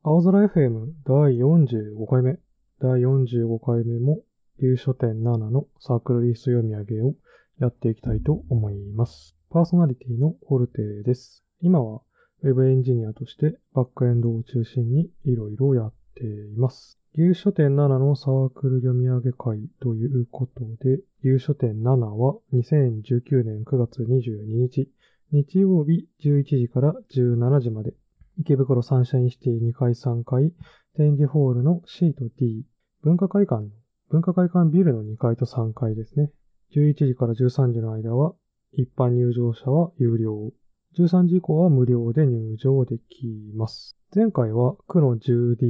青空 FM 第45回目。第45回目も、有書店7のサークルリスト読み上げをやっていきたいと思います。パーソナリティのホルテーです。今は Web エンジニアとしてバックエンドを中心にいろいろやっています。有書店7のサークル読み上げ会ということで、有書店7は2019年9月22日、日曜日11時から17時まで、池袋サンシャインシティ2階3階展示ホールの C と D 文化会館ビルの2階と3階ですね。11時から13時の間は一般入場者は有料。13時以降は無料で入場できます。前回は区の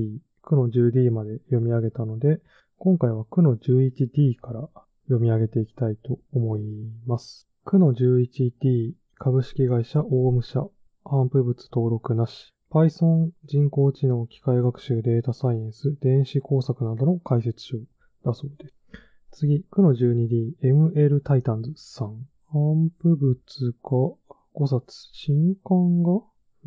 10D まで読み上げたので、今回は区の 11D から読み上げていきたいと思います。区の 11D 株式会社オウム社頒布物登録なし。Python 人工知能機械学習データサイエンス電子工作などの解説書だそうです。次、区の 12D ML タイタンズさん。頒布物が5冊。新刊が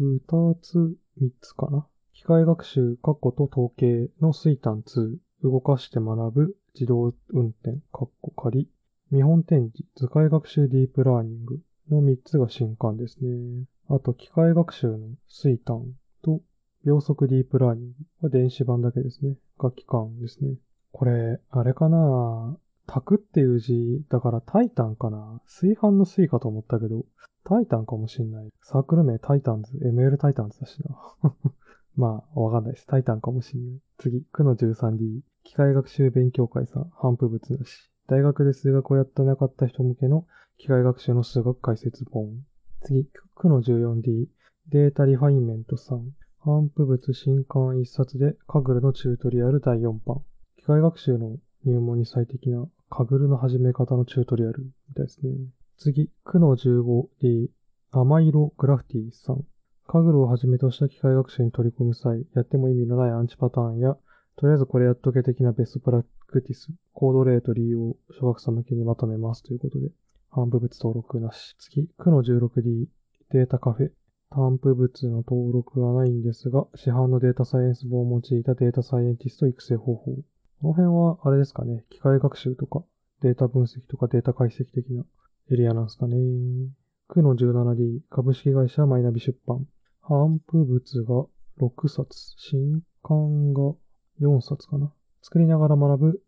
2つ、3つかな。機械学習、括弧と統計の水単2。動かして学ぶ自動運転、括弧仮。見本展示、図解学習ディープラーニングの3つが新刊ですね。あと、機械学習の水単と秒速ディープラーニングは電子版だけですね。が期間ですね。これ、あれかな？タクっていう字だからタイタンかな？炊飯の水かと思ったけど、タイタンかもしんない。サークル名タイタンズ、ML タイタンズだしな。まあ、わかんないです。タイタンかもしんない。次、区の 13D、機械学習勉強会さん、頒布物なし。大学で数学をやってなかった人向けの機械学習の数学解説本。次、区の 14D、データリファインメントさん。頒布物新刊1冊で、カグルのチュートリアル第4版。機械学習の入門に最適なカグルの始め方のチュートリアルみたいですね。次、区の 15D、甘色グラフティさん。カグルをはじめとした機械学習に取り込む際、やっても意味のないアンチパターンや、とりあえずこれやっとけ的なベストプラクティス、コード例と利用を小学生向けにまとめますということで、頒布物登録なし。次、区の 16D、データカフェ。頒布物の登録はないんですが、市販のデータサイエンス本を用いたデータサイエンティスト育成方法。この辺は、あれですかね、機械学習とか、データ分析とかデータ解析的なエリアなんですかね。区の 17D、株式会社マイナビ出版。頒布物が6冊、新刊が4冊かな。作りながら学ぶ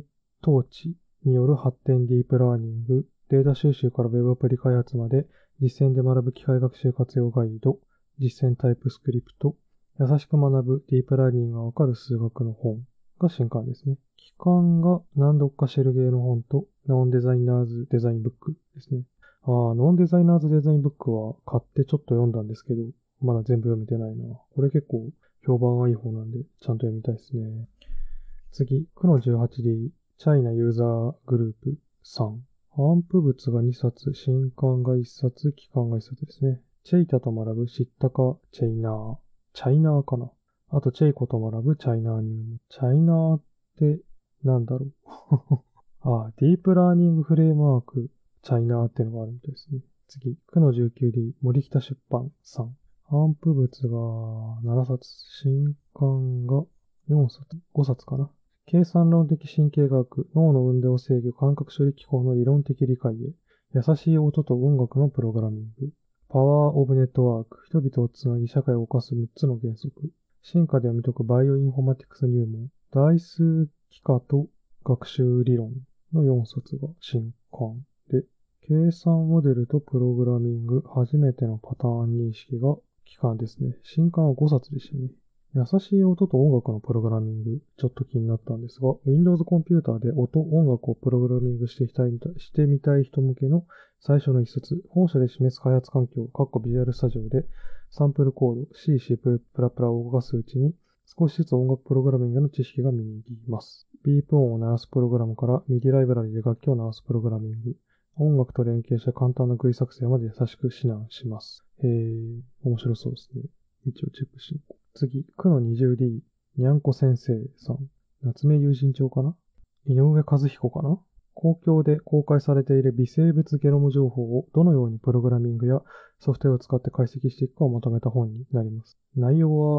PyTorch による発展ディープラーニング、データ収集から Web アプリ開発まで実践で学ぶ機械学習活用ガイド、実践タイプスクリプト、優しく学ぶディープラーニングがわかる数学の本が新刊ですね。期間が何度かシェルゲーの本とノンデザイナーズデザインブックですね。ノンデザイナーズデザインブックは買ってちょっと読んだんですけど、まだ全部読めてないな。これ結構評判がいい方なんで、ちゃんと読みたいですね。次、区の 18D、チャイナユーザーグループ3。頒布物が2冊、新刊が1冊、期間が1冊ですね。チェイタと学ぶ知ったかチェイナー。チャイナーかな。あと、チェイコと学ぶチャイナー入門。チャイナーってなんだろう。ディープラーニングフレームワーク、チャイナーっていうのがあるみたいですね。次、区の 19D、森北出版3。頒布物が7冊、新刊が4冊、5冊かな。計算論的神経学、脳の運動制御、感覚処理機構の理論的理解へ、優しい音と音楽のプログラミング、パワーオブネットワーク、人々をつなぎ社会を動かす6つの原則、進化で読み解くバイオインフォマティクス入門、代数機化と学習理論の4冊が新刊で、計算モデルとプログラミング、初めてのパターン認識が期間ですね。新刊は5冊でしたね。優しい音と音楽のプログラミング、ちょっと気になったんですが、Windows コンピューターで音、音楽をプログラミングしてみたい人向けの最初の一冊、本社で示す開発環境、ビジュアルスタジオでサンプルコード、C、C++ を動かすうちに、少しずつ音楽プログラミングの知識が身に入ります。ビープ音を鳴らすプログラムから MIDI ライブラリで楽器を鳴らすプログラミング、音楽と連携した簡単なGUI作成まで優しく指南します。面白そうですね。一応チェックしよう。次、区の 20D、にゃんこ先生さん。夏目友人帳かな？井上和彦かな？公共で公開されている微生物ゲノム情報をどのようにプログラミングやソフトウェアを使って解析していくかをまとめた本になります。内容は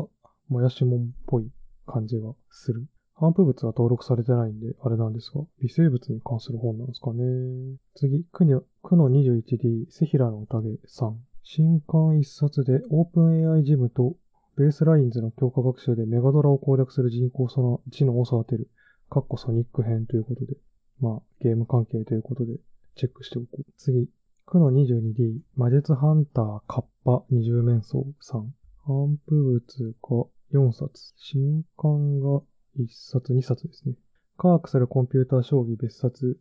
もやしもんっぽい感じがする。反布物は登録されてないんで、あれなんですが、微生物に関する本なんですかね。次、区の 21D、セヒラの宴3。新刊一冊で OpenAI ジムとベースラインズの強化学習でメガドラを攻略する人工知能を育てる。ソニック編ということで。ゲーム関係ということで、チェックしておこう。次、区の 22D、魔術ハンターカッパ二重面相3。反布物が4冊。新刊が1冊、2冊ですね。科学するコンピューター将棋別冊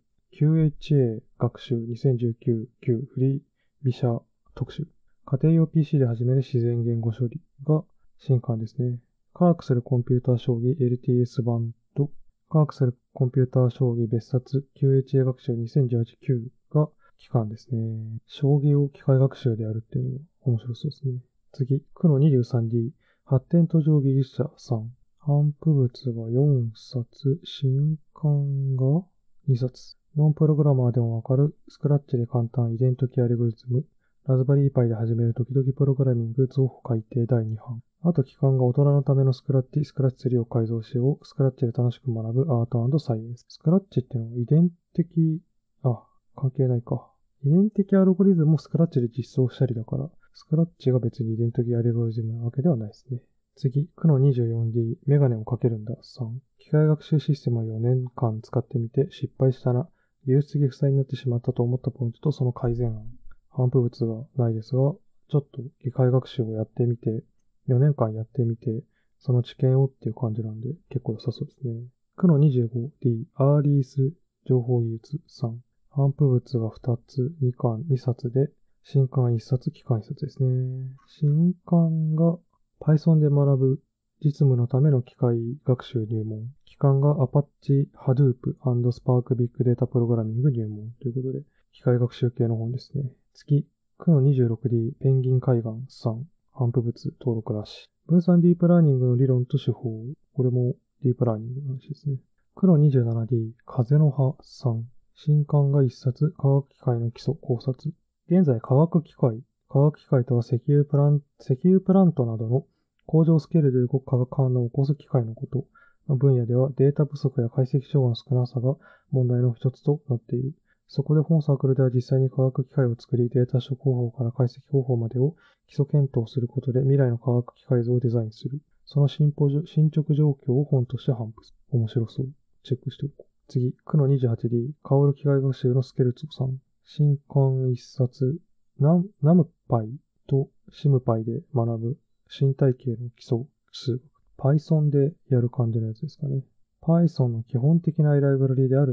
QHA 学習2019旧フリービシャ特集。家庭用 PC で始める自然言語処理が新刊ですね。科学するコンピューター将棋 LTS 版と科学するコンピューター将棋別冊 QHA 学習2018-9が期間ですね。将棋を機械学習でやるっていうのが面白そうですね。次、区の 23D 発展途上技術者3。反布物が4冊、新刊が2冊。ノンプログラマーでもわかるスクラッチで簡単イデントキアレゴリズム。ラズバリーパイで始める時々プログラミング増補改定第2版。あと期間が大人のためのスクラッチ3を改造しよう。スクラッチで楽しく学ぶアート&サイエンス。スクラッチっていうのは遺伝的、関係ないか。遺伝的アルゴリズムもスクラッチで実装したりだから、スクラッチが別に遺伝的アルゴリズムなわけではないですね。次、区の 24D、メガネをかけるんだ3。機械学習システムを4年間使ってみて失敗したな。技術的負債になってしまったと思ったポイントとその改善案。反布物がないですが、ちょっと機械学習をやってみて、4年間やってみて、その知見をっていう感じなんで結構良さそうですね。区の 25D、アーリース情報技術3。反布物が2つ、2冊で、新刊1冊、期間1冊ですね。新刊が Python で学ぶ実務のための機械学習入門。期間が Apache Hadoop &Spark Big Data Programming 入門ということで、機械学習系の本ですね。次、区の 26D ペンギン海岸3。反布物登録なし。分散ディープラーニングの理論と手法。これもディープラーニングの話ですね。区の 27D 風の葉3。新刊が1冊、科学機械の基礎考察。現在、科学機械とは石油プラントなどの工場スケールで動く化学反応を起こす機械のことの分野ではデータ不足や解析手法の少なさが問題の一つとなっている。そこで本サークルでは実際に科学機械を作り、データ処理方法から解析方法までを基礎検討することで未来の科学機械像をデザインする。その進捗状況を本として頒布する。面白そう。チェックしておこう。次、区の 28D、カオル機械学習のスケルツォさん。新刊一冊、ナムパイとシムパイで学ぶ身体系の基礎数学。Python でやる感じのやつですかね。Python の基本的なライブラリである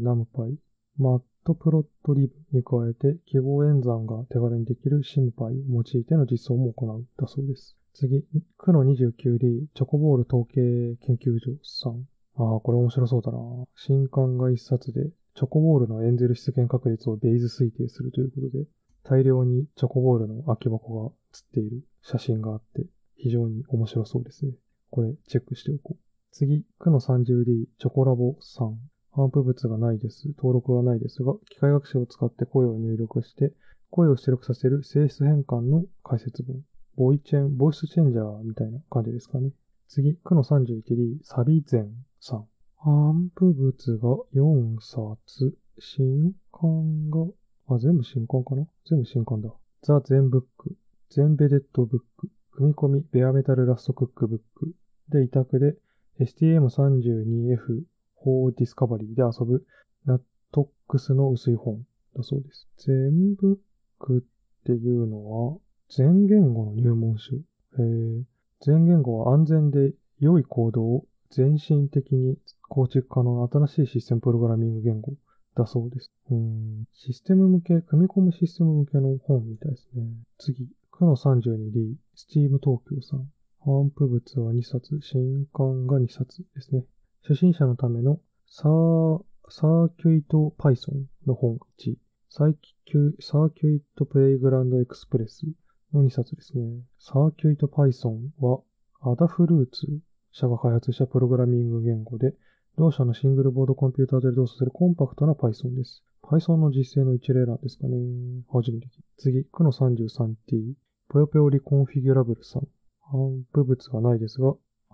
NumPy、Matplotlib に加えて記号演算が手軽にできる SymPy を用いての実装も行うだそうです。次、区の 29D、チョコボール統計研究所さん。これ面白そうだな。新刊が一冊で、チョコボールのエンゼル出現確率をベイズ推定するということで、大量にチョコボールの空き箱が写っている写真があって、非常に面白そうですね。これ、チェックしておこう。次、区の 30D、チョコラボ3。反布物がないです。登録はないですが、機械学習を使って声を入力して、声を出力させる性質変換の解説本。ボイスチェンジャーみたいな感じですかね。次、区の 31D、サビゼンさん。反布物が4冊。新刊が、全部新刊かな？全部新刊だ。ザ・ゼンブック。ゼンベデッドブック。組み込み、ベアメタルラストクックブック。で、委託で、STM32F 4ディスカバリーで遊ぶナットックスの薄い本だそうです。ゼンブックっていうのは、全言語の入門書。全言語は安全で良いコードを全身的に構築可能な新しいシステムプログラミング言語だそうです。システム向け、組み込むシステム向けの本みたいですね。次、区の 32D、スチーム東京さん。反布物は2冊、新刊が2冊ですね。初心者のためのサーキュイット Python の本1、サーキュイットプレイグランドエクスプレスの2冊ですね。サーキュイット Python はアダフルーツ社が開発したプログラミング言語で、同社のシングルボードコンピューター上で動作するコンパクトな Python です。Python の実践の一例なんですかね。初めて聞いた。次、区の 33T、ぽよぽよリコンフィギュラブルさん。反布物がないですが、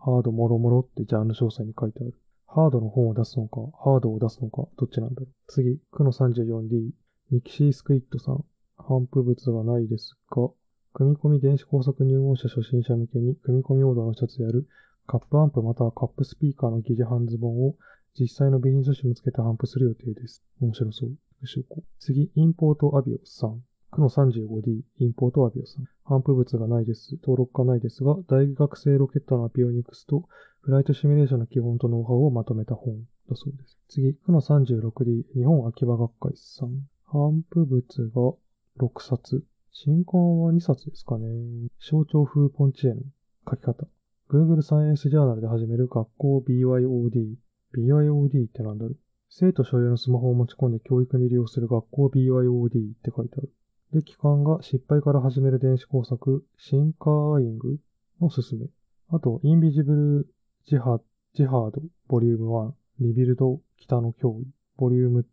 ハードもろもろってジャンル詳細に書いてある。ハードの本を出すのか、ハードを出すのか、どっちなんだろう。次、区の 34D、ニキシースクイットさん。反布物がないですが、組み込み電子工作入門者初心者向けに組み込みオーダーの一つであるカップアンプまたはカップスピーカーの疑似半ズボンを実際のビニール紙もつけて頒布する予定です。面白そう。次、インポートアビオスさん。区の 35D、インポートアビオさん。頒布物がないです。登録がないですが、大学生ロケットのアピオニクスとフライトシミュレーションの基本とノウハウをまとめた本だそうです。次、区の 36D、日本秋葉学会さん。頒布物が6冊。新刊は2冊ですかね。象徴風ポンチ絵の書き方。Google サイエンスジャーナルで始める学校 BYOD。BYOD ってなんだろう。生徒所有のスマホを持ち込んで教育に利用する学校 BYOD って書いてある。で、期間が失敗から始める電子工作、シンカーイングのすすめ。あと、インビジブルジハード、ボリューム1、リビルド北の脅威、ボリューム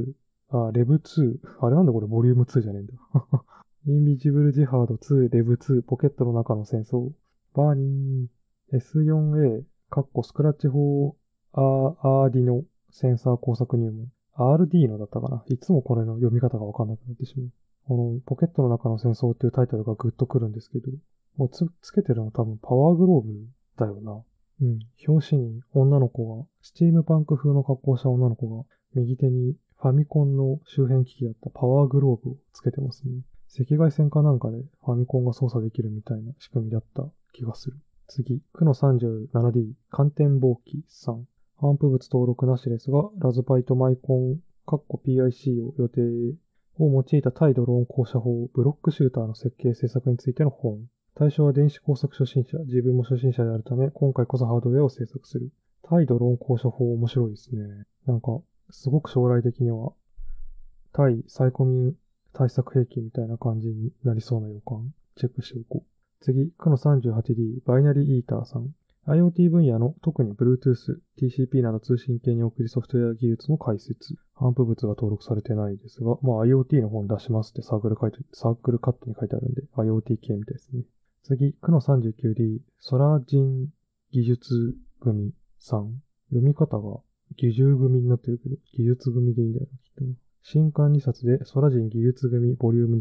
2、レブ2、あれなんだこれボリューム2じゃねえんだ。インビジブルジハード2、レブ2、ポケットの中の戦争、バーニー、S4A、スクラッチ法、アーディノ、センサー工作入門、RD のだったかな。いつもこれの読み方がわかんなくなってしまう。このポケットの中の戦争っていうタイトルがグッとくるんですけど、もうつけてるの多分パワーグローブだよな。うん。表紙に女の子が、スチームパンク風の格好をした女の子が、右手にファミコンの周辺機器だったパワーグローブをつけてますね。赤外線かなんかでファミコンが操作できるみたいな仕組みだった気がする。次、区の 37D、寒天箒3。頒布物登録なしですが、ラズパイとマイコン、PIC を予定を用いた対ドローン降射法、ブロックシューターの設計制作についての本。対象は電子工作初心者、自分も初心者であるため、今回こそハードウェアを制作する。対ドローン降射法面白いですね。なんか、すごく将来的には、対サイコミュ対策兵器みたいな感じになりそうな予感。チェックしておこう。次、区の 38D、バイナリーイーターさん。IoT 分野の特に Bluetooth、TCP など通信系に送りソフトウェア技術の解説。頒布物が登録されてないですが、IoT の本出しますってサークルカットに書いてあるんで、IoT 系みたいですね。次、区の 39D、ソラジン技術組さん。読み方が技術組になってるけど、技術組でいいんだよな、きっとね。新刊2冊で、ソラジン技術組ボリューム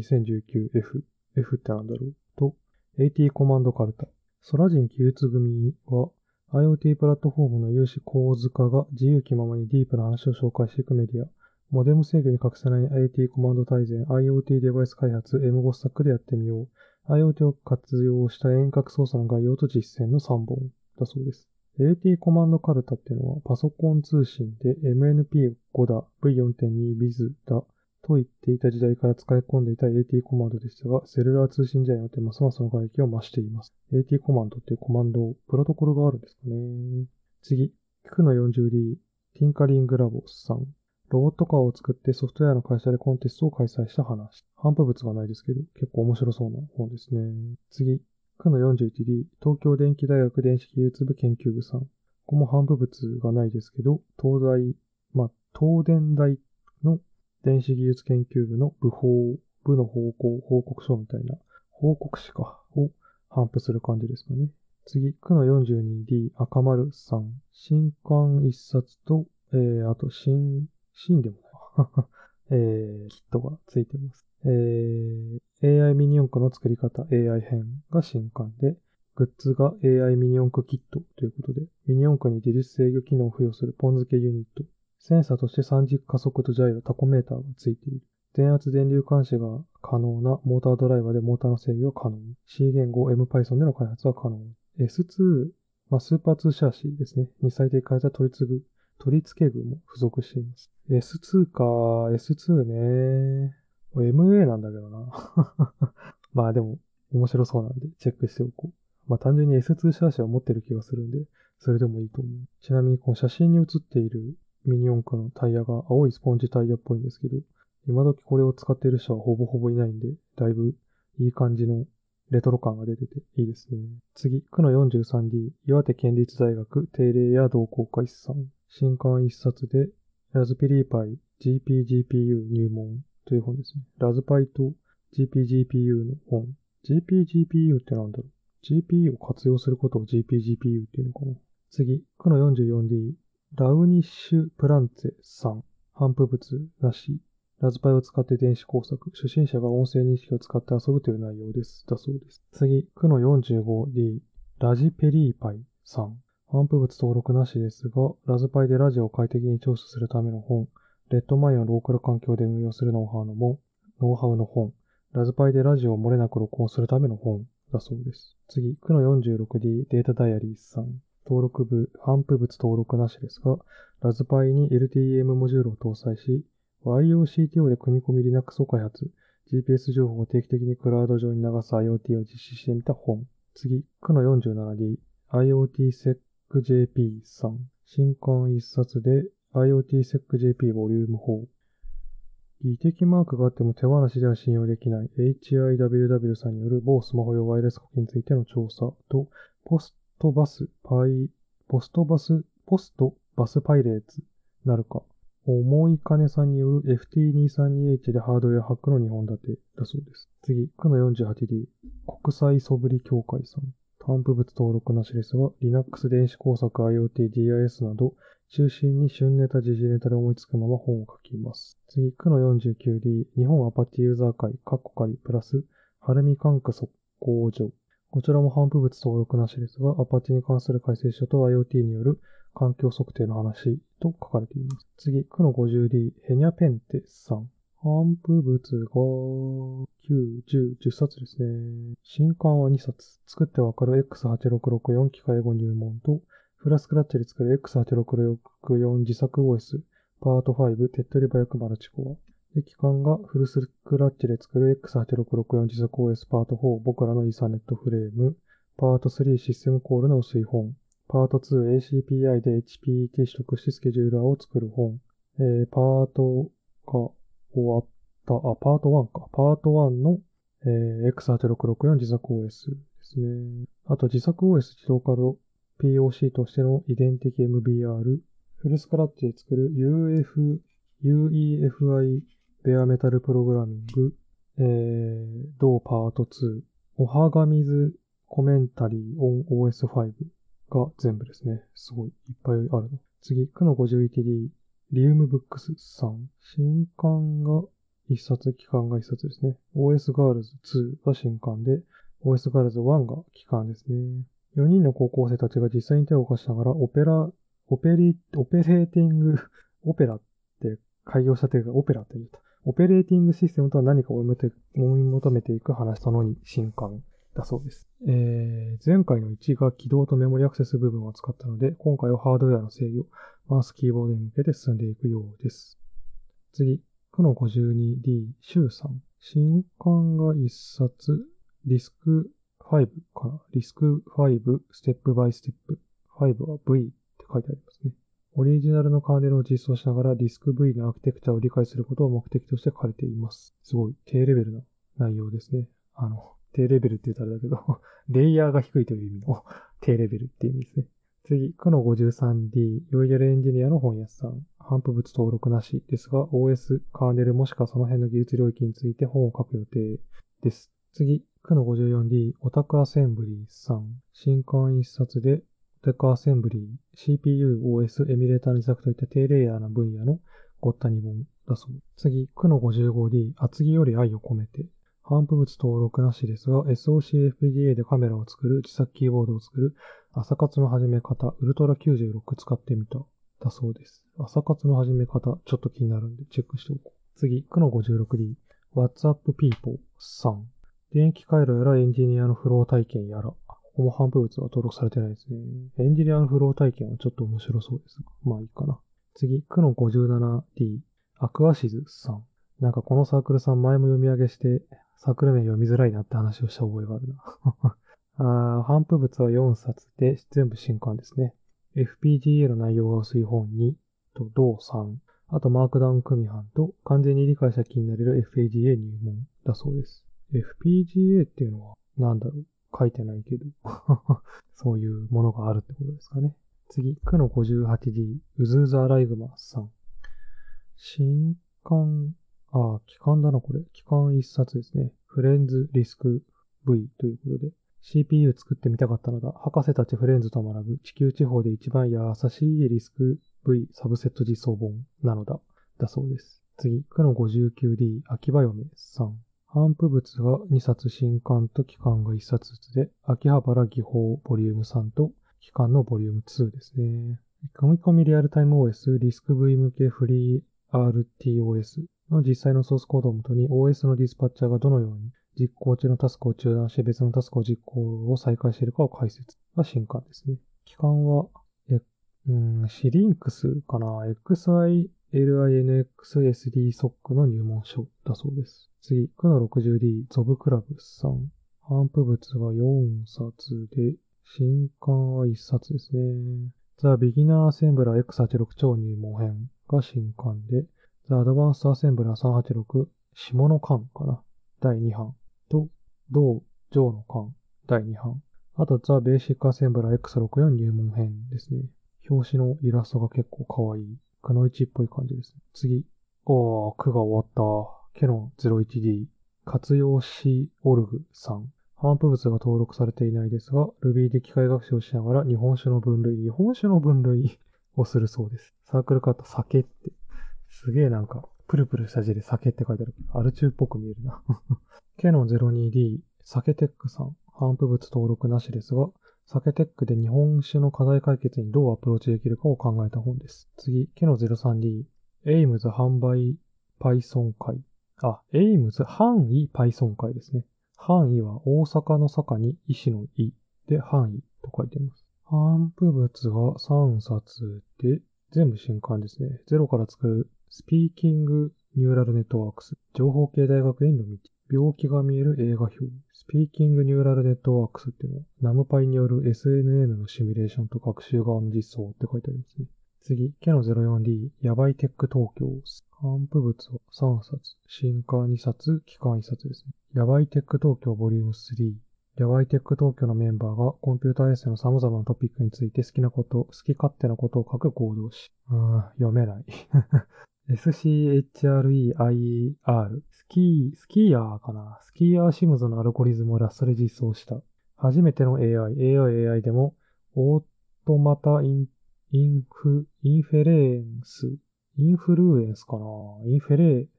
2019F。F ってなんだろうと、AT コマンドカルタ。ソラジン技術組は、IoT プラットフォームの有志構図化が自由気ままにディープな話を紹介していくメディア。モデム制御に欠かせない AT コマンド大全、IoT デバイス開発、M5 スタックでやってみよう。IoT を活用した遠隔操作の概要と実践の3本だそうです。AT コマンドカルタっていうのはパソコン通信で MNP5 だ、V4.2 ビズだと言っていた時代から使い込んでいた AT コマンドでしたが、セルラー通信時代によってますますの外域を増しています。AT コマンドっていうコマンド、プロトコルがあるんですかね。次、区の 40D、ティンカリングラボさん。ロボットカーを作ってソフトウェアの会社でコンテストを開催した話。頒布物がないですけど、結構面白そうな本ですね。次、区の 41D、東京電機大学電子技術部研究部さん。ここも頒布物がないですけど、東電大の電子技術研究部の部の報告書みたいな、報告誌か、を頒布する感じですかね。次、区の 42D、赤丸さん。新刊1冊と、あと、新でもない。キットがついてます。AI ミニ四駆の作り方 AI 編が新刊で、グッズが AI ミニ四駆キットということで、ミニ四駆に自律制御機能を付与するポン付けユニット。センサーとして3軸加速とジャイロ、タコメーターがついている。電圧電流監視が可能なモータードライバーでモーターの制御は可能。C 言語 MPython での開発は可能。S2、スーパー2シャーシーですね。に最適化された取り付け具も付属しています。S2 か、S2 ね。MA なんだけどな。でも、面白そうなんで、チェックしておこう。単純に S2 シャーシーを持ってる気がするんで、それでもいいと思う。ちなみに、この写真に写っているミニ四駆のタイヤが青いスポンジタイヤっぽいんですけど、今時これを使っている人はほぼほぼいないんで、だいぶいい感じのレトロ感が出てていいですね。次、区の 43D、岩手県立大学定例や同好会さん。新刊一冊で、ラズピリーパイ GPGPU 入門という本ですね。ラズパイと GPGPU の本。GPGPU ってなんだろ GPU を活用することを GPGPU っていうのかな。次、区の 44D、ラウニッシュ・プランツェさん。反復物なし。ラズパイを使って電子工作。初心者が音声認識を使って遊ぶという内容です。だそうです。次、区の 45D、ラジペリーパイさん。反復物登録なしですが、ラズパイでラジオを快適に聴取するための本。レッドマインをローカル環境で運用するノウハウの本。ラズパイでラジオを漏れなく録音するための本。だそうです。次、区の 46D データダイアリーさん。登録部、反復物登録なしですが、ラズパイに LTEM モジュールを搭載し、YOCTO で組み込み Linux を開発、GPS 情報を定期的にクラウド上に流す IoT を実施してみた本。次、区の 47D IoTSecJP さん。新刊一冊で IoTSecJP ボリューム4。技的マークがあっても手放しでは信用できない HIWW さんによる某スマホ用ワイヤレス機器についての調査と、ポストバスパイレーツなるか。重い金さんによる FT232H でハードウェアハックの2本立てだそうです。次、区の 48D 国際素振り協会さん。反復物登録なしですが、Linux 電子工作 IoT DIS など、中心に旬ネタ、時事ネタで思いつくまま本を書きます。次、区の 49D、日本アパッチユーザー会、仮、プラス、ハルミ管区速攻所。こちらも反復物登録なしですが、アパッチに関する改正書と IoT による環境測定の話と書かれています。次、区の 50D、ヘニャペンテさん。反復物が9、10、10冊ですね。新刊は2冊。作ってわかる X8664 機械語入門と、フラスクラッチで作る X8664 自作 OS パート5手っ取り早くマルチコア。で、機関がフルスクラッチで作る X8664 自作 OS パート4僕らのイーサネットフレーム。パート3システムコールの薄い本。パート2 ACPI で HPET 取得しスケジューラーを作る本。パートが終わった。パート1か。パート1の、X8664 自作 OS ですね。あと自作 OS 自動稼働 POC としての遺伝的 MBR。フルスクラッチで作る UEFI ベアメタルプログラミング。同パート2。おはがみずコメンタリー on OS5 が全部ですね。すごい、いっぱいあるの。次、区の 51D、リウムブックスさん。新刊が1冊、期間が1冊ですね。OS ガールズ2が新刊で、OS ガールズ1が期間ですね。4人の高校生たちが実際に手を動かしながら、オペレーティング、オペラって開業したというか、オペラって言った。オペレーティングシステムとは何かを追い求めていく話その2新刊だそうです。前回の1が起動とメモリアクセス部分を使ったので、今回はハードウェアの制御、マウスキーボードに向けて進んでいくようです。次、区の 52D、シュウさん。新刊が1冊、リスク5かな。リスク5、ステップバイステップ。5は V って書いてありますね。オリジナルのカーネルを実装しながらリスク V のアーキテクチャを理解することを目的として書かれています。すごい低レベルな内容ですね。低レベルって言ったらだけど、レイヤーが低いという意味の低レベルっていう意味ですね。次、区の 53D、ロイヤルエンジニアの本屋さん。反復物登録なしですが、OS、カーネルもしくはその辺の技術領域について本を書く予定です。次、区の 54D、オタクアセンブリーさん。新刊一冊で、オタクアセンブリー、CPU、OS、エミュレーターの自作といった低レイヤーな分野のごったに本だそう。次、区の 55D、厚木より愛を込めて。反復物登録なしですが、SOCFPGA でカメラを作る、自作キーボードを作る、朝活の始め方、ウルトラ96使ってみた。だそうです。朝活の始め方、ちょっと気になるんでチェックしておこう。次、区の 56D、WhatsApp People さん。電気回路やらエンジニアのフロー体験やら。ここも反復物は登録されてないですね。エンジニアのフロー体験はちょっと面白そうですが。まあいいかな。次、区の 57D、アクアシズさん。なんかこのサークルさん前も読み上げして、サークル名読みづらいなって話をした覚えがあるな。反復物は4冊で全部新刊ですね。FPGA の内容が薄い本2と同3。あとマークダウン組版と完全に理解した気になれる FPGA 入門だそうです。FPGA っていうのはなんだろう書いてないけど。そういうものがあるってことですかね。次、区の 58D、うずうずアライグマさん。新刊、期間だなこれ。期間一冊ですね。フレンズリスク V ということで。 CPU 作ってみたかったのだ。博士たちフレンズと学ぶ地球地方で一番優しいリスク V サブセット実装本なのだ。だそうです。次、区の 59D、秋葉嫁さん。頒布物が2冊、新刊と期間が1冊ずつで、秋葉原技法ボリューム3と期間のボリューム2ですね。組み込みリアルタイム OS、リスク V 向けフリー RTOS の実際のソースコードをもとに OS のディスパッチャーがどのように実行中のタスクを中断して別のタスクを実行を再開しているかを解説が新刊ですね。期間は、シリンクスかな ?XILINXSD ソックの入門書だそうです。次、区の 60D ゾブクラブさん。頒布物が4冊で、新刊は1冊ですね。The Beginner Assembler X86 超入門編が新刊で、The Advanced Assembler 386下の巻かな第2版と、同上の巻第2版。あと The Basic Assembler X64 入門編ですね。表紙のイラストが結構可愛い。くのいちっぽい感じですね。次。区が終わった。ケノン 01D。活用しオルグさん。頒布物が登録されていないですが、Ruby で機械学習をしながら日本酒の分類をするそうです。サークルカット酒って。すげえなんか、プルプルした字で酒って書いてある。アルチューっぽく見えるな。ケノン 02D、酒テックさん。頒布物登録なしですが、酒テックで日本酒の課題解決にどうアプローチできるかを考えた本です。次、ケノ 03D、AIMS 販売 Python 会。AIMS 範囲 Python 会ですね。範囲は大阪の坂に医師の医で範囲と書いています。頒布物が3冊で、全部新刊ですね。ゼロから作るスピーキングニューラルネットワークス。情報系大学院の道。病気が見える映画表。スピーキングニューラルネットワークスっていうのは、ナムパイによる SNN のシミュレーションと学習側の実装って書いてありますね。次、ケノ 04D、ヤバイテック東京。頒布物は3冊、新刊2冊、期間1冊ですね。ヤバイテック東京ボリューム3。ヤバイテック東京のメンバーがコンピューターエッセイの様々なトピックについて好き勝手なことを書く合同誌。読めない。SCHREIR。スキーヤーかな。スキーヤーシムズのアルゴリズムをラストで実装した。初めての AI でも、オートマタインフルエンスかな。インフェ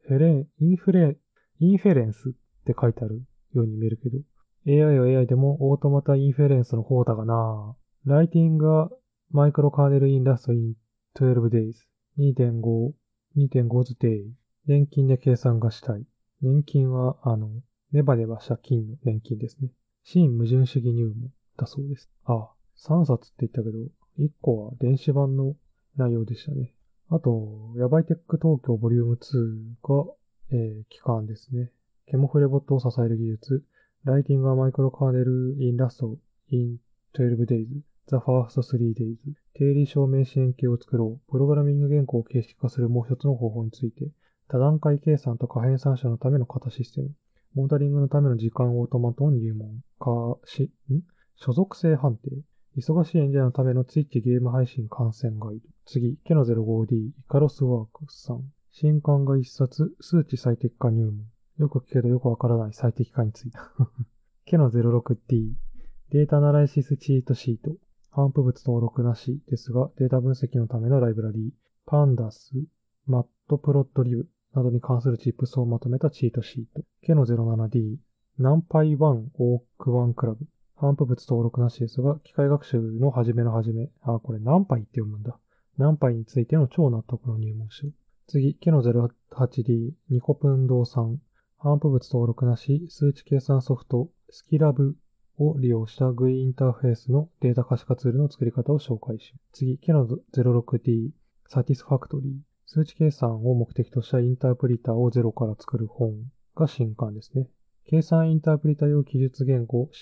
レンスって書いてあるように見えるけど、AI は AI でもオートマタインフェレンスの方だがな。ライティングがマイクロカーネルインラストイン12 days。2.5 ズデイ。年金で計算がしたい。年金は、ネバネバした金の年金ですね。真矛盾主義入門だそうです。3冊って言ったけど、1個は電子版の内容でしたね。あと、ヤバイテック東京ボリューム2が、期間ですね。ケモフレボットを支える技術。ライティングはマイクロカーネルインラストイン12 days。The First 3 days。定理証明支援系を作ろう。プログラミング言語を形式化するもう一つの方法について。多段階計算と可変算子のための型システム。モータリングのための時間オートマトン入門。所属性判定。忙しい演者のためのツイッチゲーム配信観戦ガイド。次、ケノ 05D、イカロスワークスさん。新刊が1冊、数値最適化入門。よく聞けどよくわからない最適化について。ケノ 06D、データアナライシスチートシート。頒布物登録なしですが、データ分析のためのライブラリー、パンダス、マットプロットリブなどに関するチップスをまとめたチートシート。ケノ 07D、ナンパイ1オーク1クラブ。頒布物登録なしですが、機械学習の始めの始め。これナンパイって読むんだ。ナンパイについての超納得の入門書。次、ケノ 08D、ニコプンドーさん。頒布物登録なし、数値計算ソフト、スキラブを利用した GUI インターフェースのデータ可視化ツールの作り方を紹介し。次、ケノ 06D、サティスファクトリー。数値計算を目的としたインタープリターをゼロから作る本が新刊ですね。計算インタープリタ用記述言語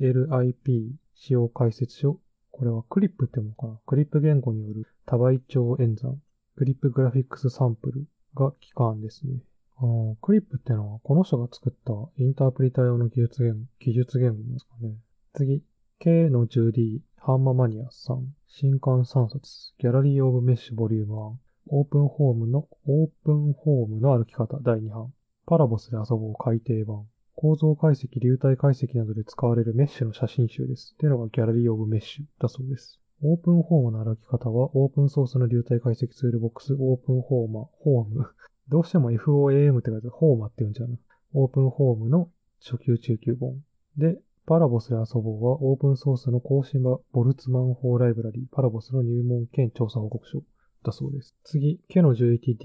CLIP 使用解説書。これはクリップってものかな。クリップ言語による多倍長演算。クリップグラフィックスサンプルが期間ですね。クリップってのはこの人が作ったインタープリタ用の記述言語ですかね。次、K の 10D ハンママニアさん。新刊3冊。ギャラリーオブメッシュボリューム1。オープンホームの歩き方第2版。パラボスで遊ぼう改訂版。 構造解析、流体解析などで使われるメッシュの写真集です。っていうのがギャラリーオブメッシュだそうです。オープンフォームの歩き方は、オープンソースの流体解析ツールボックス、オープンフォーム。どうしても FOAM って書いてある。フォーマって言うんじゃな。オープンフォームの初級中級本。で、パラボスで遊ぼうは、オープンソースの更新はボルツマン法ライブラリー、パラボスの入門兼調査報告書だそうです。次、ケノ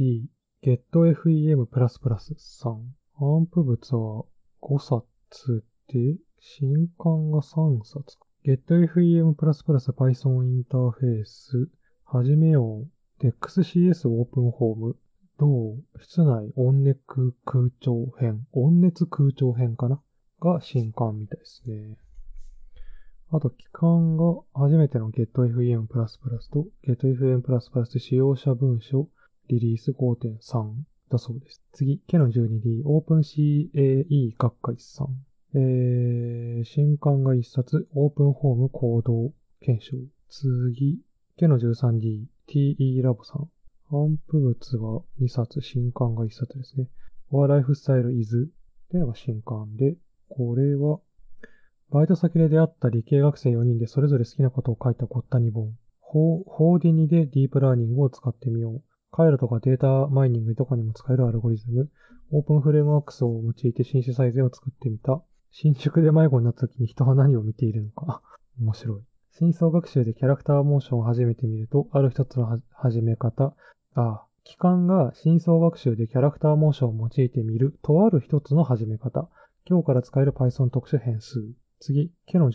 11D、GetFEM++さん。頒布物は5冊で、新刊が3冊。GetFEM++ Python インターフェース。始めよう。DexCS オープンフォーム。同室内温熱空調編。温熱空調編かなが新刊みたいですね。あと、期間が初めての GetFEM++ と GetFEM++ 使用者文書リリース 5.3 だそうです。次、ケノ 12D OpenCAE 学会さん。新刊が1冊、オープンフォーム行動検証。次、ケノ 13D TE ラボさん。頒布物は2冊、新刊が1冊ですね。Our Lifestyle is っていうのが新刊で、これは、バイト先で出会った理系学生4人でそれぞれ好きなことを書いたごったに本。ホーディニでディープラーニングを使ってみよう。回路とかデータマイニングとかにも使えるアルゴリズム。オープンフレームワークスを用いてシンセサイズを作ってみた。新宿で迷子になった時に人は何を見ているのか。面白い。深層学習でキャラクターモーションを始めてみると、ある一つの始め方。期間が深層学習でキャラクターモーションを用いてみるとある一つの始め方。今日から使える Python 特殊変数。次、ケノ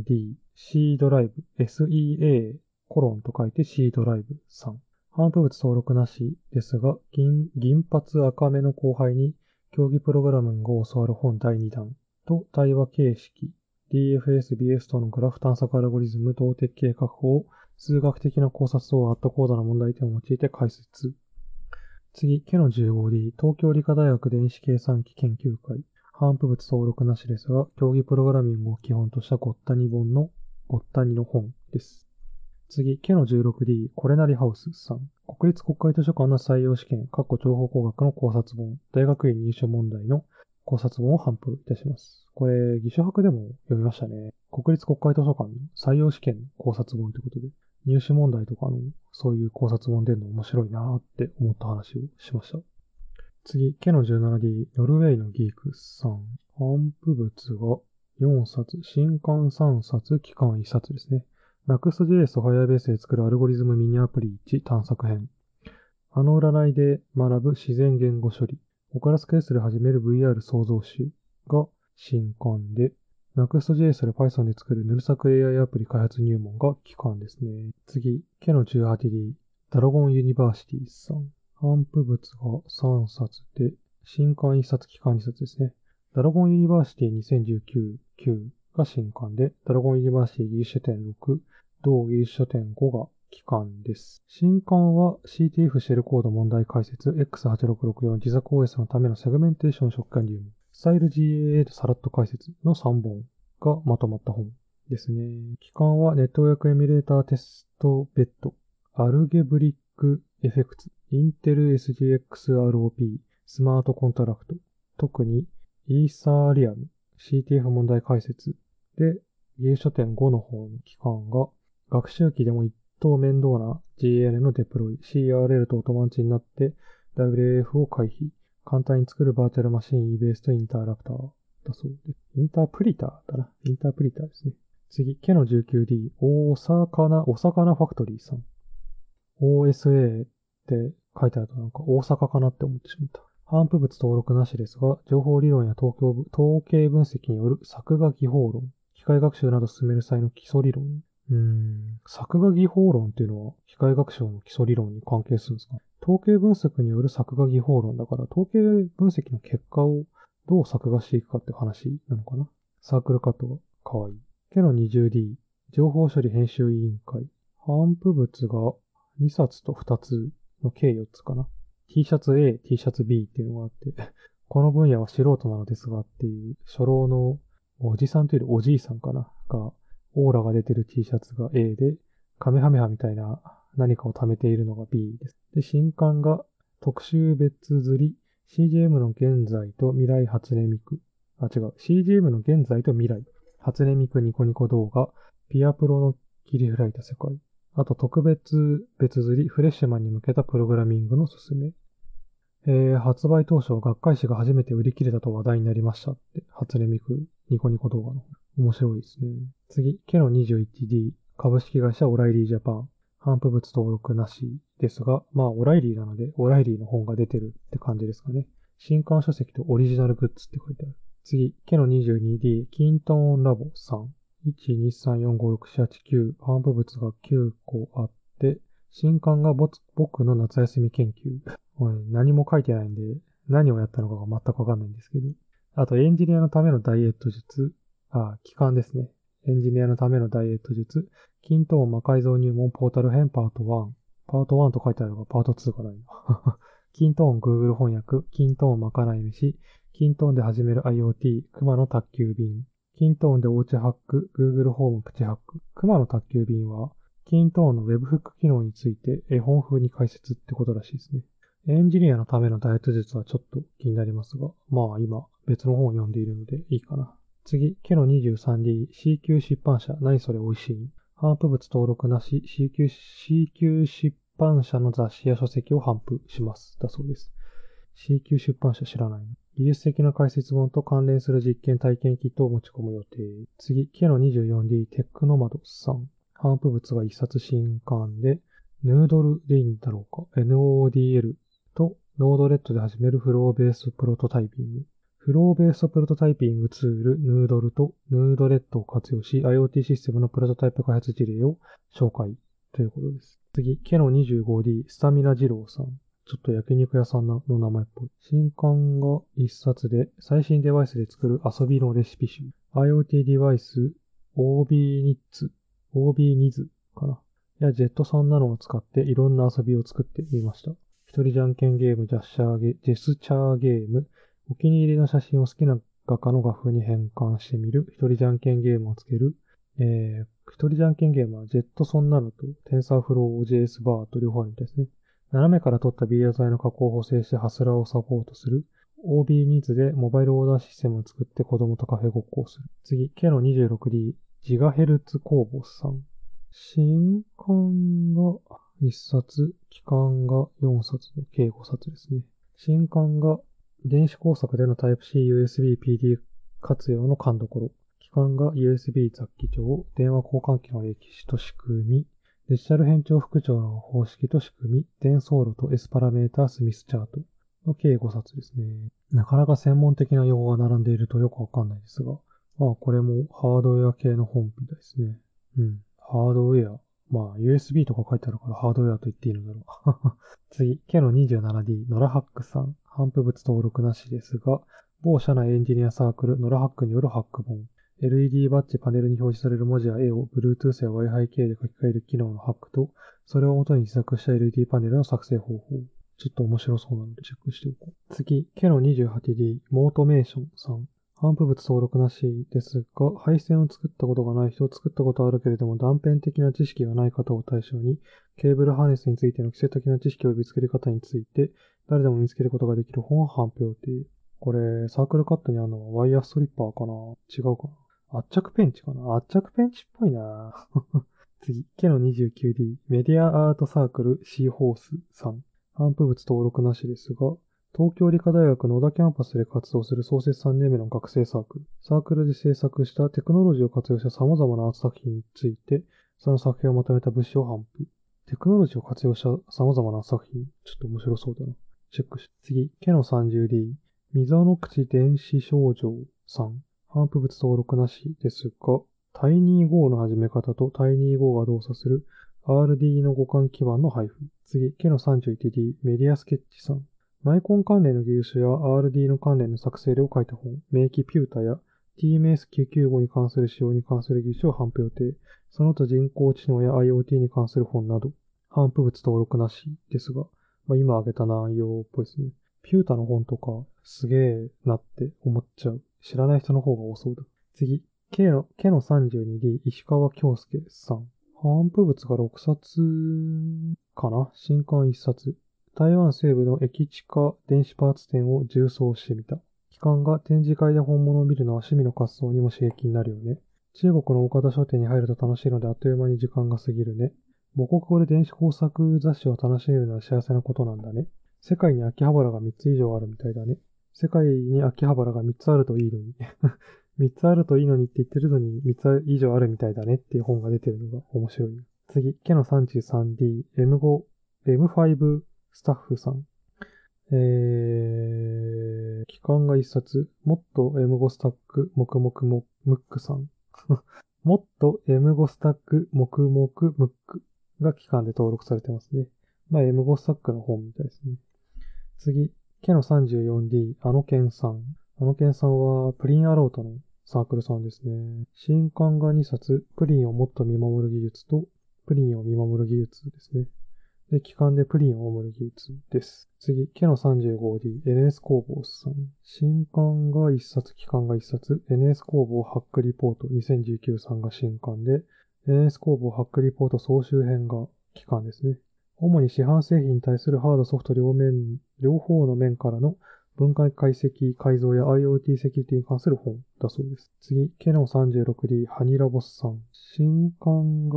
14D、C ドライブ、SEA コロンと書いて C ドライブ3。頒布物登録なしですが、銀髪赤目の後輩に競技プログラミングを教わる本第2弾と対話形式、DFS、BS とのグラフ探索アルゴリズム、動的計画法、数学的な考察をアットコードな問題点を用いて解説。次、ケノ 15D、東京理科大学電子計算機研究会。頒布物登録なしですが、競技プログラミングを基本としたごったにの本です。次、ケノ 16D、これなりハウスさん。国立国会図書館の採用試験、情報工学の考察本、大学院入試問題の考察本を頒布いたします。これ、義手博でも読みましたね。国立国会図書館の採用試験の考察本ということで、入試問題とかのそういう考察本出るの面白いなーって思った話をしました。次、ケノ 17D、ノルウェーのギークさん。頒布物が4冊、新刊3冊、期間1冊ですね。Next.js と Firebase で作るアルゴリズムミニアプリ1探索編。あの占いで学ぶ自然言語処理。オカラスケースで始める VR 創造集が新刊で、Next.js で Python で作るヌルサク AI アプリ開発入門が期間ですね。次、ケノ 18D、ダラゴンユニバーシティさん。頒布物が3冊で、新刊1冊、期間2冊ですね。ダラゴンユニバーシティ2019 9が新刊で、ダラゴンユニバーシティ技術書店6、同技術書店5が期間です。新刊は CTF シェルコード問題解説、X8664 自作 OS のためのセグメンテーション食感入門、スタイル GAA とサラット解説の3本がまとまった本ですね。期間はネットワークエミュレーターテストベッド、アルゲブリックエフェクツ、インテル SGXROP、スマートコントラクト、特にイーサーリアム、CTF 問題解説で、技術書店5の方の期間が、学習機でも一等面倒な GAL のデプロイ、CRL とオートマンチになって WAF を回避、簡単に作るバーチャルマシン eBase とインターラプターだそうです。インタープリターだな。インタープリターですね。次、ケノ 19D、お魚ファクトリーさん。OSA って書いてあるとなんか大阪かなって思ってしまった。頒布物登録なしですが、情報理論や統計分析による作画技法論、機械学習など進める際の基礎理論。作画技法論っていうのは機械学習の基礎理論に関係するんですか？統計分析による作画技法論だから、統計分析の結果をどう作画していくかって話なのかな？サークルカットが可愛い。ケノ 20D、情報処理編集委員会。頒布物が2冊と2つの計4つかな。T シャツ A、T シャツ B っていうのがあって、この分野は素人なのですがっていう初老のおじさんというよりおじいさんかなが、オーラが出てる T シャツが A で、カメハメハみたいな何かを貯めているのが B です。で、新刊が特集別釣り CGM の現在と未来初音ミク違う。CGM の現在と未来。初音ミクニコニコ動画。ピアプロの切り開いた世界。あと特別別釣りフレッシュマンに向けたプログラミングの勧め。発売当初、学会誌が初めて売り切れたと話題になりましたって。初音ミクニコニコ動画の。面白いですね。次、ケノ 21D。株式会社オライリージャパン。頒布物登録なしですが、まあ、オライリーなので、オライリーの本が出てるって感じですかね。新刊書籍とオリジナルグッズって書いてある。次、ケノ 22D。キントーンラボさん。1,2,3,4,5,6,7,8,9。頒布物が9個あって、新刊が僕の夏休み研究。何も書いてないんで、何をやったのかが全くわかんないんですけど。あと、エンジニアのためのダイエット術。期間ですね。エンジニアのためのダイエット術。キントーン魔改造入門ポータル編パート1。パート1と書いてあるが、パート2がないな。キントーン Google 翻訳。キントーンまかない飯。キントーンで始める IoT。熊の宅急便。キントーンでおうちハック。Google ホームプチハック。熊の宅急便は、キントーンの Web フック機能について絵本風に解説ってことらしいですね。エンジニアのためのダイエット術はちょっと気になりますが、まあ今別の本を読んでいるのでいいかな。次、ケロ 23D、C 級出版社、何それ美味しい。頒布物登録なし、C 級出版社の雑誌や書籍を頒布します。だそうです。C 級出版社知らないの。技術的な解説本と関連する実験体験キットを持ち込む予定。次、ケロ 24D、テックノマドさん。頒布物が一冊新刊で、ヌードルでいいんだろうか。NODL とノードレッドで始めるフローベースプロトタイピング。フローベースプロトタイピングツール、ヌードルとヌードレッドを活用し、IoT システムのプロトタイプ開発事例を紹介ということです。次、ケノ 25D、スタミナ二郎さん。ちょっと焼肉屋さんの名前っぽい。新刊が一冊で、最新デバイスで作る遊びのレシピ集。IoT デバイス、OB ニズかな。や、ジェットさんなのを使っていろんな遊びを作ってみました。一人じゃんけんゲーム、ジェスチャーゲーム、お気に入りの写真を好きな画家の画風に変換してみる。一人じゃんけんゲームをつける。一人じゃんけんゲームはジェットソンなのと TensorFlow、JS バーと両方あるみたいですね。斜めから撮ったビデオ材の加工を補正してハスラーをサポートする。OB ニーズでモバイルオーダーシステムを作って子供とカフェごっこをする。次、ケノ 26D、ジガヘルツ工房さん。新刊が1冊、期間が4冊の計5冊ですね。新刊が電子工作での Type-C USB PD 活用の勘どころ。期間が USB 雑記帳、電話交換機の歴史と仕組み、デジタル変調復調の方式と仕組み、伝送路と S パラメータスミスチャートの計5冊ですね。なかなか専門的な用語が並んでいるとよくわかんないですが、まあこれもハードウェア系の本みたいですね。ハードウェア。まあ USB とか書いてあるからハードウェアと言っていいのだろう。次、ケノ 27D、ノラハックさん。頒布物登録なしですが、某社内エンジニアサークル、ノラハックによるハック本。LED バッジパネルに表示される文字や絵を Bluetooth や Wi-Fi 系で書き換える機能のハックと、それを元に自作した LED パネルの作成方法。ちょっと面白そうなのでチェックしておこう。次、ケノ 28D、モートメーションさん。頒布物登録なしですが、配線を作ったことがない人、作ったことあるけれども断片的な知識がない方を対象に、ケーブルハーネスについての基礎的な知識を見つける方について、誰でも見つけることができる本を発表予定。これ、サークルカットにワイヤーストリッパーかな？違うかな？圧着ペンチかな？圧着ペンチっぽいな次、ケノ 29D、メディアアートサークルシーホースさん。頒布物登録なしですが、東京理科大学の小田キャンパスで活動する創設3年目の学生サークル。サークルで制作したテクノロジーを活用した様々なアート作品について、その作品をまとめた物資を頒布。テクノロジーを活用した様々な作品。ちょっと面白そうだな。チェックして。次、ケノ 30D。溝の口電子症状さん。頒布物登録なしですが、タイニー GO の始め方とタイニー GO が動作する RD の互換基板の配布。次、ケノ 31D。メディアスケッチさん。マイコン関連の技術や RD の関連の作成例を書いた本、名機ピュータや TMS995 に関する使用に関する技術を頒布予定。その他人工知能や IoT に関する本など、頒布物登録なしですが、今挙げた内容っぽいですね。ピュータの本とかすげえなって思っちゃう。知らない人の方が多そうだ。次、ケノ 32D 石川京介さん。頒布物が6冊かな？新刊1冊。台湾西部の駅地下電子パーツ店を縦走してみた。 期間が展示会で本物を見るのは趣味の活動にも刺激になるよね。中国の大型書店に入ると楽しいのであっという間に時間が過ぎるね。母国語で電子工作雑誌を楽しめるのは幸せなことなんだね。世界に秋葉原が3つ以上あるみたいだね。世界に秋葉原が3つあるといいのに。3つあるといいのにって言ってるのに3つ以上あるみたいだねっていう本が出てるのが面白い。次、ケノ 33D、M5、M5 スタッフさん。期間が1冊、もっと M5 スタック、黙々も、ムックさん。もっと M5 スタック、黙々ムックが期間で登録されてますね。まあ M5 スタックの本みたいですね。次、ケノ 34D、あのケンさん。あのケンさんはプリンアロートのサークルさんですね。新刊が2冊、プリンをもっと見守る技術と、プリンを見守る技術ですね。で、期間でプリンを守る技術です。次、ケノ 35D、NS 工房さん。新刊が1冊、期間が1冊、NS 工房ハックリポート2019さんが新刊で、NS 工房ハックリポート総集編が期間ですね。主に市販製品に対するハードソフト両方の面からの分解解析、改造や IoT セキュリティに関する本だそうです。次、ケノ 36D、ハニラボスさん。新刊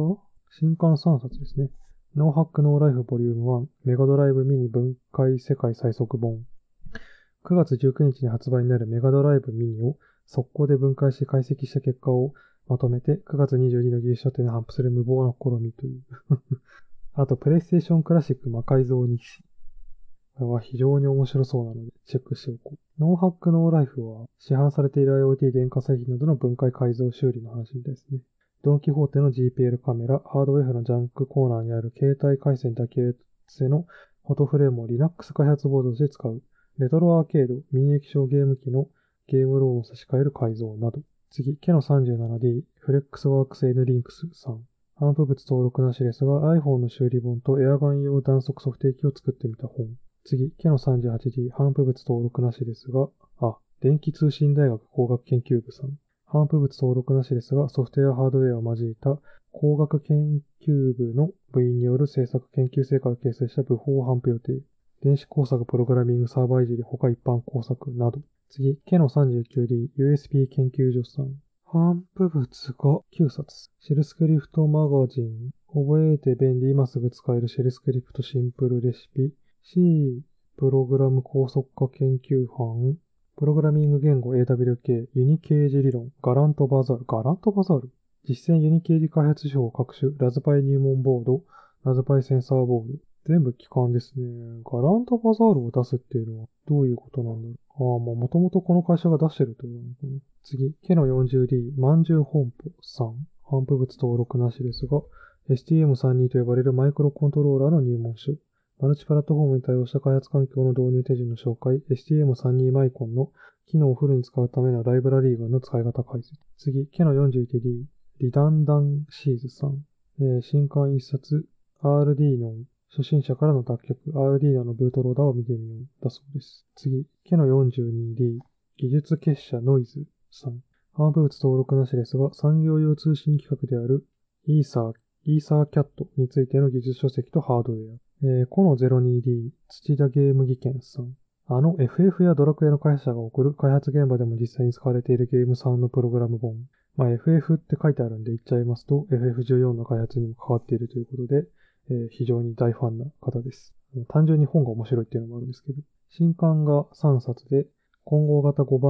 3冊ですね。ノーハックノーライフボリューム1メガドライブミニ分解世界最速本。9月19日に発売になるメガドライブミニを速攻で分解し解析した結果をまとめて9月22日の技術書店で頒布する無謀な試みという。あと、プレイステーションクラシック魔改造日誌。これは非常に面白そうなのでチェックしておこう。ノーハックノーライフは市販されている IoT 電化製品などの分解改造修理の話みたいですね。ドンキホーテの GPL カメラ、ハードウェアのジャンクコーナーにある携帯回線だけ製のフォトフレームを Linux 開発ボードとして使う。レトロアーケード、ミニ液晶ゲーム機のゲームローンを差し替える改造など。次、ケノ 37D、フレックスワークス N リンクスさん。反復物登録なしですが iPhone の修理本とエアガン用弾速測定器を作ってみた本。次、ケノ 38D、反復物登録なしですが、電気通信大学工学研究部さん。反復物登録なしですが、ソフトウェア、ハードウェアを交えた工学研究部の部員による制作研究成果を形成した部法を頒布予定。電子工作、プログラミング、サーバーいじり、他一般工作など。次、ケノ 39D、USB 研究所さん。反復物が9冊。シェルスクリプトマガジン。覚えて便利、今すぐ使えるシェルスクリプトシンプルレシピ。C、プログラム高速化研究班。プログラミング言語 AWK、ユニケージ理論、ガラントバザール実践ユニケージ開発手法各種、ラズパイ入門ボード、ラズパイセンサーボード。全部機関ですね。ガラントバザールを出すっていうのはどういうことなんだろう。もともとこの会社が出してるというのかな。次、ケノ 40D、まんじゅう本舗さん。反復物登録なしですが、STM32 と呼ばれるマイクロコントローラーの入門書。マルチプラットフォームに対応した開発環境の導入手順の紹介、STM32 マイコンの機能をフルに使うためのライブラリー群の使い方解説。次、ケノ 41D、リダンダンシーズさん。新刊一冊、RD の初心者からの脱却、RD のブートローダーを見てみよう。だそうです。次、ケノ 42D、技術結社ノイズさん。反復物登録なしですが、産業用通信規格であるイーサーキャットについての技術書籍とハードウェア。コノ 02D、土田ゲーム技研さん。FF やドラクエの開発者が送る開発現場でも実際に使われているゲームサウンドプログラム本。FF って書いてあるんで言っちゃいますと、FF14 の開発にも関わっているということで、非常に大ファンな方です。単純に本が面白いっていうのもあるんですけど、新刊が3冊で、混合型5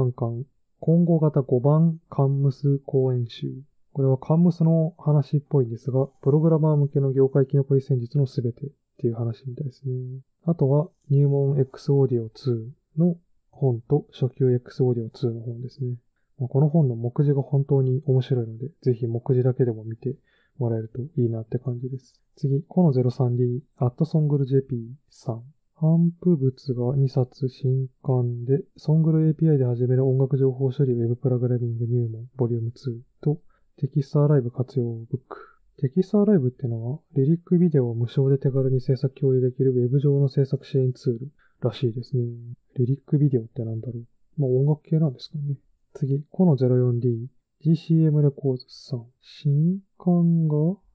番カンムス講演集。これはカンムスの話っぽいんですが、プログラマー向けの業界生き残り戦術のすべてっていう話みたいですね。あとは入門 X オーディオ2の本と初級 X オーディオ2の本ですね。この本の目次が本当に面白いので、ぜひ目次だけでも見てもらえるといいなって感じです。次、コノ 03D、アットソングル JP さん。反復物が2冊新刊で、ソングル API で始める音楽情報処理ウェブプログラミング入門ボリューム2と、テキスターライブ活用ブック。テキスターライブってのは、リリックビデオを無償で手軽に制作共有できるウェブ上の制作支援ツールらしいですね。リリックビデオってなんだろう。音楽系なんですかね。次、コノ 04D、GCM レコーズさん。新刊が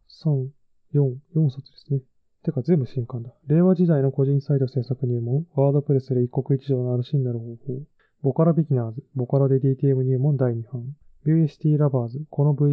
4冊ですね。てか全部新刊だ。令和時代の個人サイト制作入門、ワードプレスで一国一城の主になる方法。 ボカラビギナーズ、ボカラで DTM 入門第2版。VST ラバーズ、この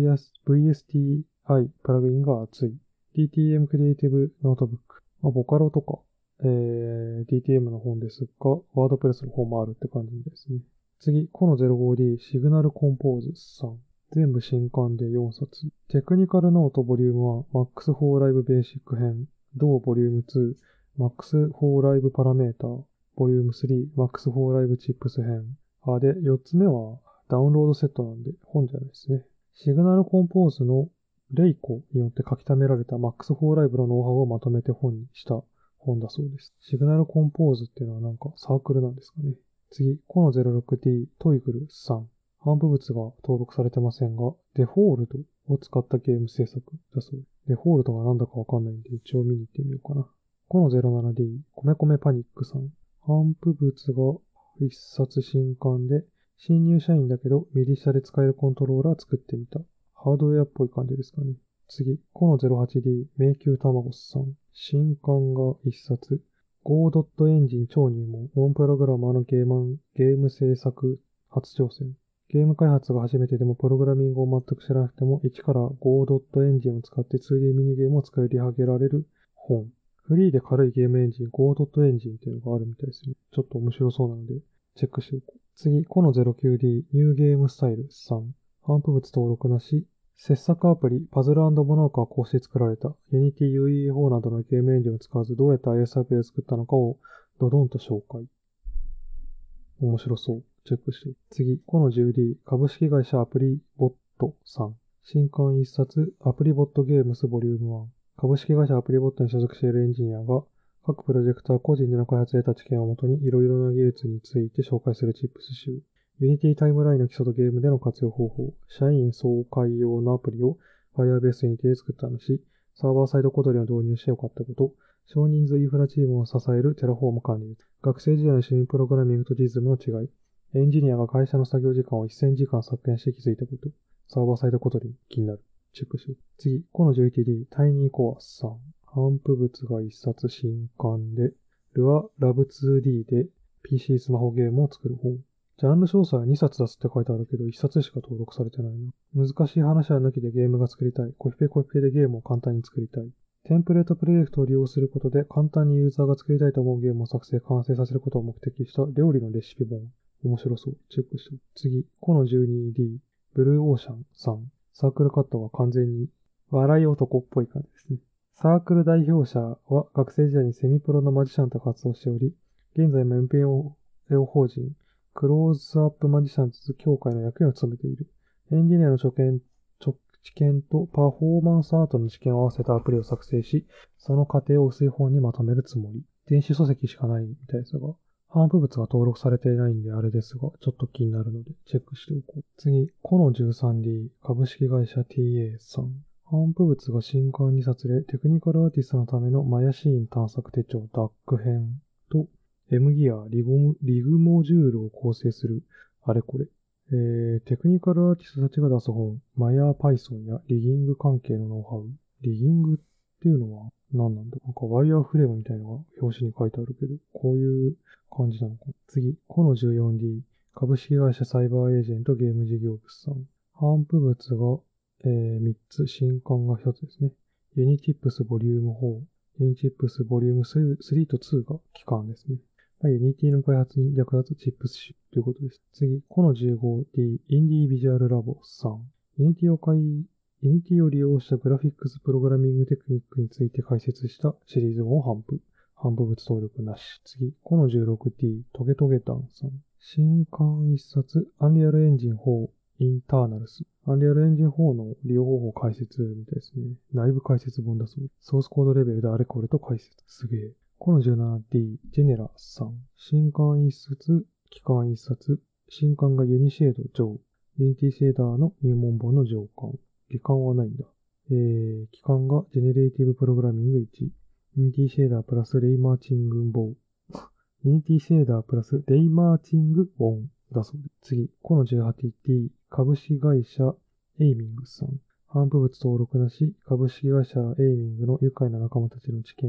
VSTI プラグインが熱い。DTM クリエイティブノートブック。ボカロとか、DTM の本ですが、ワードプレスの本もあるって感じですね。次、コノ 05D シグナルコンポーズ3。全部新刊で4冊。テクニカルノートボリューム1、Max for Live Basic 編。同ボリューム2、Max for Live パラメーター。ボリューム3、Max for Live Chips 編。で、4つ目はダウンロードセットなんで本じゃないですね。シグナルコンポーズのレイコによって書き溜められた Max for Live のノウハウをまとめて本にした本だそうです。シグナルコンポーズっていうのはなんかサークルなんですかね。次、コノ 06D トイグル3。頒布物が登録されてませんが、デフォルトを使ったゲーム制作だそうです。デフォルトが何だかわかんないんで一応見に行ってみようかな。コノ 07D コメコメパニック3。頒布物が一冊新刊で、新入社員だけど右下で使えるコントローラー作ってみた。ハードウェアっぽい感じですかね。次、コノ 08D 迷宮卵さん。新刊が一冊。Go. エンジン超入門。ノンプログラマーのゲーム制作初挑戦。ゲーム開発が初めてでもプログラミングを全く知らなくても一から Go. エンジンを使って 2D ミニゲームを作り上げられる本。フリーで軽いゲームエンジン Go. エンジンっていうのがあるみたいですね。ちょっと面白そうなのでチェックしておこう。次、コノ 09D ニューゲームスタイル3。頒布物登録なし。切削アプリ、パズルモノーカー公式作られた。Unity UEFO などのゲームエンジンを使わずどうやって iOS アプリを作ったのかをドドンと紹介。面白そう。チェックして。次、コノ 10D 株式会社アプリボット3。新刊1冊、アプリボットゲームスボリューム1。株式会社アプリボットに所属しているエンジニアが、各プロジェクトは個人での開発で得た知見をもとにいろいろな技術について紹介するチップス集。Unity タイムラインの基礎とゲームでの活用方法。社員総会用のアプリを Firebase Unity で作った話。サーバーサイドコドリを導入して良かったこと。少人数インフラチームを支えるテラフォーム管理。学生時代の趣味プログラミングとディズムの違い。エンジニアが会社の作業時間を1000時間削減して気づいたこと。サーバーサイドコドリ気になる。チェックしよう。次、コノ 11D タイニーコア3。頒布物が1冊新刊で、ルアラブ 2D で PC スマホゲームを作る本。ジャンル詳細は2冊出すって書いてあるけど、1冊しか登録されてないな。難しい話は抜きでゲームが作りたい。コピペでゲームを簡単に作りたい。テンプレートプロジェクトを利用することで簡単にユーザーが作りたいと思うゲームを完成させることを目的した料理のレシピ本。面白そう。チェックしておく。次、コノ 12D、ブルーオーシャン3。サークルカットは完全に笑い男っぽい感じですね。サークル代表者は学生時代にセミプロのマジシャンと活動しており、現在も NPO 法人クローズアップマジシャンズ協会の役員を務めている。エンジニアの知見とパフォーマンスアートの知見を合わせたアプリを作成し、その過程を薄い本にまとめるつもり。電子書籍しかないみたいですが、頒布物が登録されていないんであれですが、ちょっと気になるのでチェックしておこう。次、コノ 13D 株式会社 TA さん。頒布物が新刊2冊で、テクニカルアーティストのためのマヤシーン探索手帳ダック編と、M ギアリグモジュールを構成する、あれこれ。テクニカルアーティストたちが出す本、マヤ Python やリギング関係のノウハウ。リギングっていうのは何なんだ？なんかワイヤーフレームみたいなのが表紙に書いてあるけど、こういう感じなのかな。次、コノ 14D、株式会社サイバーエージェントゲーム事業部さん。頒布物が、3つ、新刊が1つですね。Unitips ボリューム4、Unitips ボリューム3と2が期間ですね。Unity の開発に役立つチップス集ということです。次、コノ 15D、インディビジュアルラボ3。Unity を利用したグラフィックスプログラミングテクニックについて解説したシリーズ本を頒布。頒布物登録なし。次、コノ 16D、トゲトゲタンさん。新刊1冊、Unreal Engine 4、インターナルス。Unreal Engine 4の利用方法解説みたいですね。内部解説本だそうです。ソースコードレベルであれこれと解説。すげえ。コノ 17D、ジェネラさん。新刊1冊、期間1冊。新刊がユニシェード上。ユニティシェーダーの入門本の上巻。下巻はないんだ。期間がジェネレーティブプログラミング1。ユニティシェーダープラスレイマーチング本。ユニティシェーダープラスレイマーチング本だそうです。次、コノ 18D、株式会社エイミングさん。頒布物登録なし、株式会社エイミングの愉快な仲間たちの知見や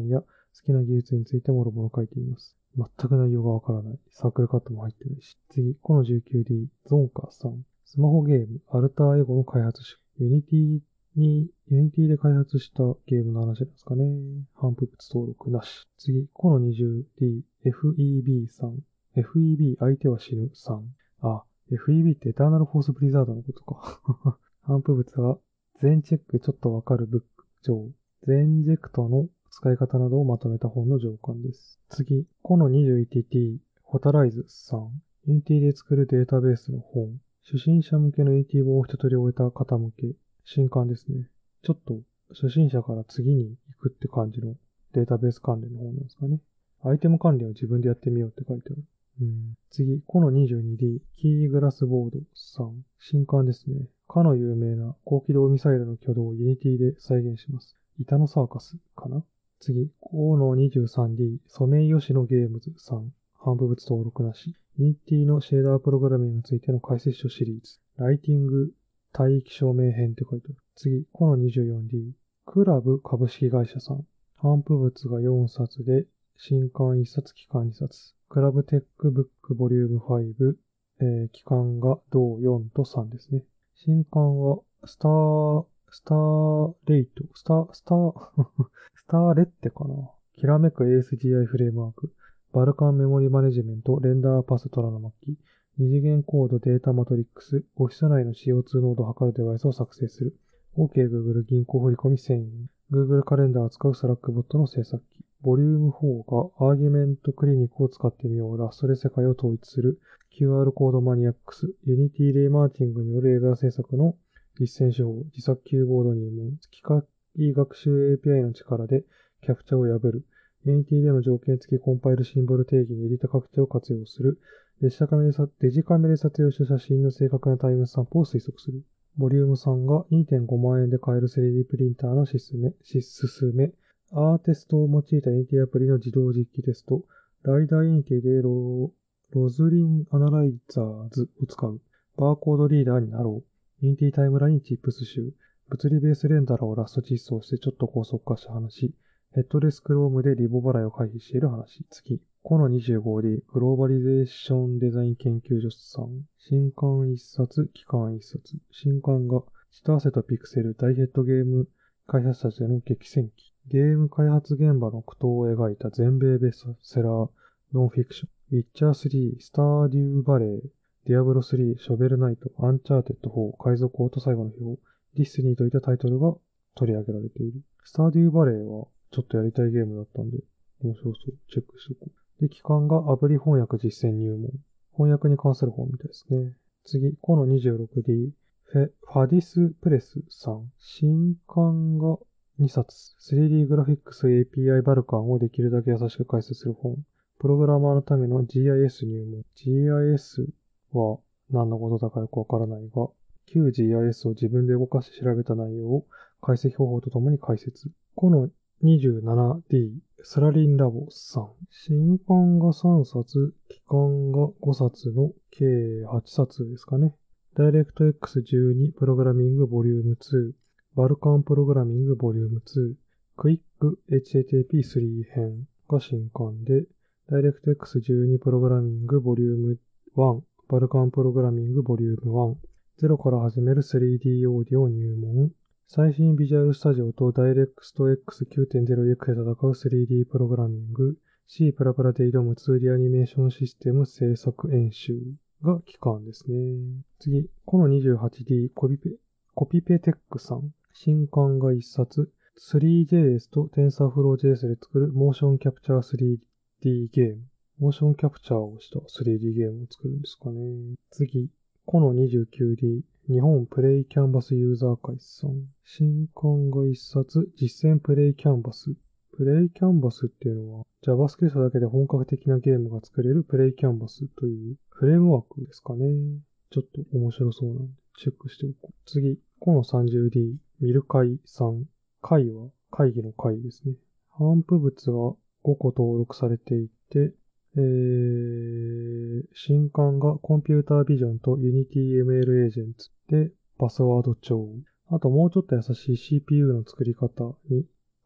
好きな技術についてもろもろ書いています。全く内容がわからない。サークルカットも入ってないし。次、この 19D、ゾンカさん。スマホゲーム、アルターエゴの開発者。ユニティで開発したゲームの話ですかね。反復物登録なし。次、この 20D、FEB さん。FEB 相手は死ぬさん。あ、FEB ってエターナルフォースブリザードのことか。反復物は全チェックちょっとわかるブック上。全ジェクトの使い方などをまとめた本の上巻です。次、この 21T、ホタライズさん。Unity で作るデータベースの本。初心者向けの Unity 本を一通り終えた方向け。新刊ですね。ちょっと初心者から次に行くって感じのデータベース関連の本なんですかね。アイテム管理を自分でやってみようって書いてある。次、この 22D、キーグラスボードさん。新刊ですね。かの有名な高機動ミサイルの挙動を Unity で再現します。板のサーカスかな。次、この 23D、ソメイヨシノゲームズさん。反復物登録なし。Unity のシェーダープログラミングについての解説書シリーズ。ライティング帯域証明編って書いてある。次、この 24D、クラブ株式会社さん。反復物が4冊で、新刊1冊、期間2冊。クラブテックブックボリューム5、期間が同4と3ですね。新刊は、スターレイト、スターレッテかな。きらめく ASGI フレームワーク。バルカンメモリマネジメント、レンダーパストラの末期。二次元コードデータマトリックス、オフィス内の CO2 濃度を測るデバイスを作成する。OK Google 銀行振込1000円。Google カレンダーを使うスラックボットの制作機。ボリューム4がアーギュメントクリニックを使ってみよう。ラストで世界を統一する。QR コードマニアックス。Unity レイマーチングによるレーザー制作の実践手法。自作キーボード入門。機械学習 API の力でキャプチャを破る。Unity での条件付きコンパイルシンボル定義にエディタ拡張を活用する。デジカメで撮影した写真の正確なタイムスタンプを推測する。ボリューム3が 2.5 万円で買える 3D プリンターの進め、アーテストを用いた Unity アプリの自動実機テスト、ライダー Unity でロズリンアナライザーズを使う。バーコードリーダーになろう。Unity タイムラインチップス集。物理ベースレンダラをラスト実装してちょっと高速化した話。ヘッドレスクロームでリボ払いを回避している話。次。この 25D、グローバリゼーションデザイン研究所さん。新刊1冊、期間1冊。新刊が、シターセとピクセル、大ヘッドゲーム開発者たちへの激戦記。ゲーム開発現場の苦闘を描いた全米ベストセラーノンフィクション。ウィッチャー3、スターデューバレー、ディアブロ3、ショベルナイト、アンチャーテッド4、海賊王と最後の表。ディスニーといったタイトルが取り上げられている。スターデューバレーはちょっとやりたいゲームだったんで、面白そう。チェックしとこう。で、期間がアプリ翻訳実践入門。翻訳に関する本みたいですね。次、この 26D、ファディスプレスさん。新刊が2冊。3D グラフィックス API バルカンをできるだけ優しく解説する本。プログラマーのための GIS 入門。GIS は何のことだかよくわからないが、旧 GIS を自分で動かして調べた内容を解析方法とともに解説。この 27D、サラリンラボさん。新刊が3冊、期間が5冊の計8冊ですかね。ダイレクト X12 プログラミングボリューム2、バルカンプログラミングボリューム2、クイック HTTP3 編が新刊で、ダイレクト X12 プログラミングボリューム1、バルカンプログラミングボリューム1、ゼロから始める 3D オーディオ入門、最新ビジュアルスタジオとダイレクト X9.0X で戦う 3D プログラミング、C++ で挑む 2D アニメーションシステム制作演習が期間ですね。次、この 28D コピペテックさん。新刊が1冊、3JS と TensorFlowJS で作るモーションキャプチャー 3D ゲーム。モーションキャプチャーをした 3D ゲームを作るんですかね。次、この 29D、日本プレイキャンバスユーザー会さん。新刊が1冊、実践プレイキャンバス。プレイキャンバスっていうのは JavaScript だけで本格的なゲームが作れるプレイキャンバスというフレームワークですかね。ちょっと面白そうなんでチェックしておこう。次、この 30D、ミルカイさん。会は会議の会ですね。反布物が5個登録されていて、新刊がコンピュータービジョンと UnityML エージェンツでパスワード帳。あともうちょっと優しい CPU の作り方に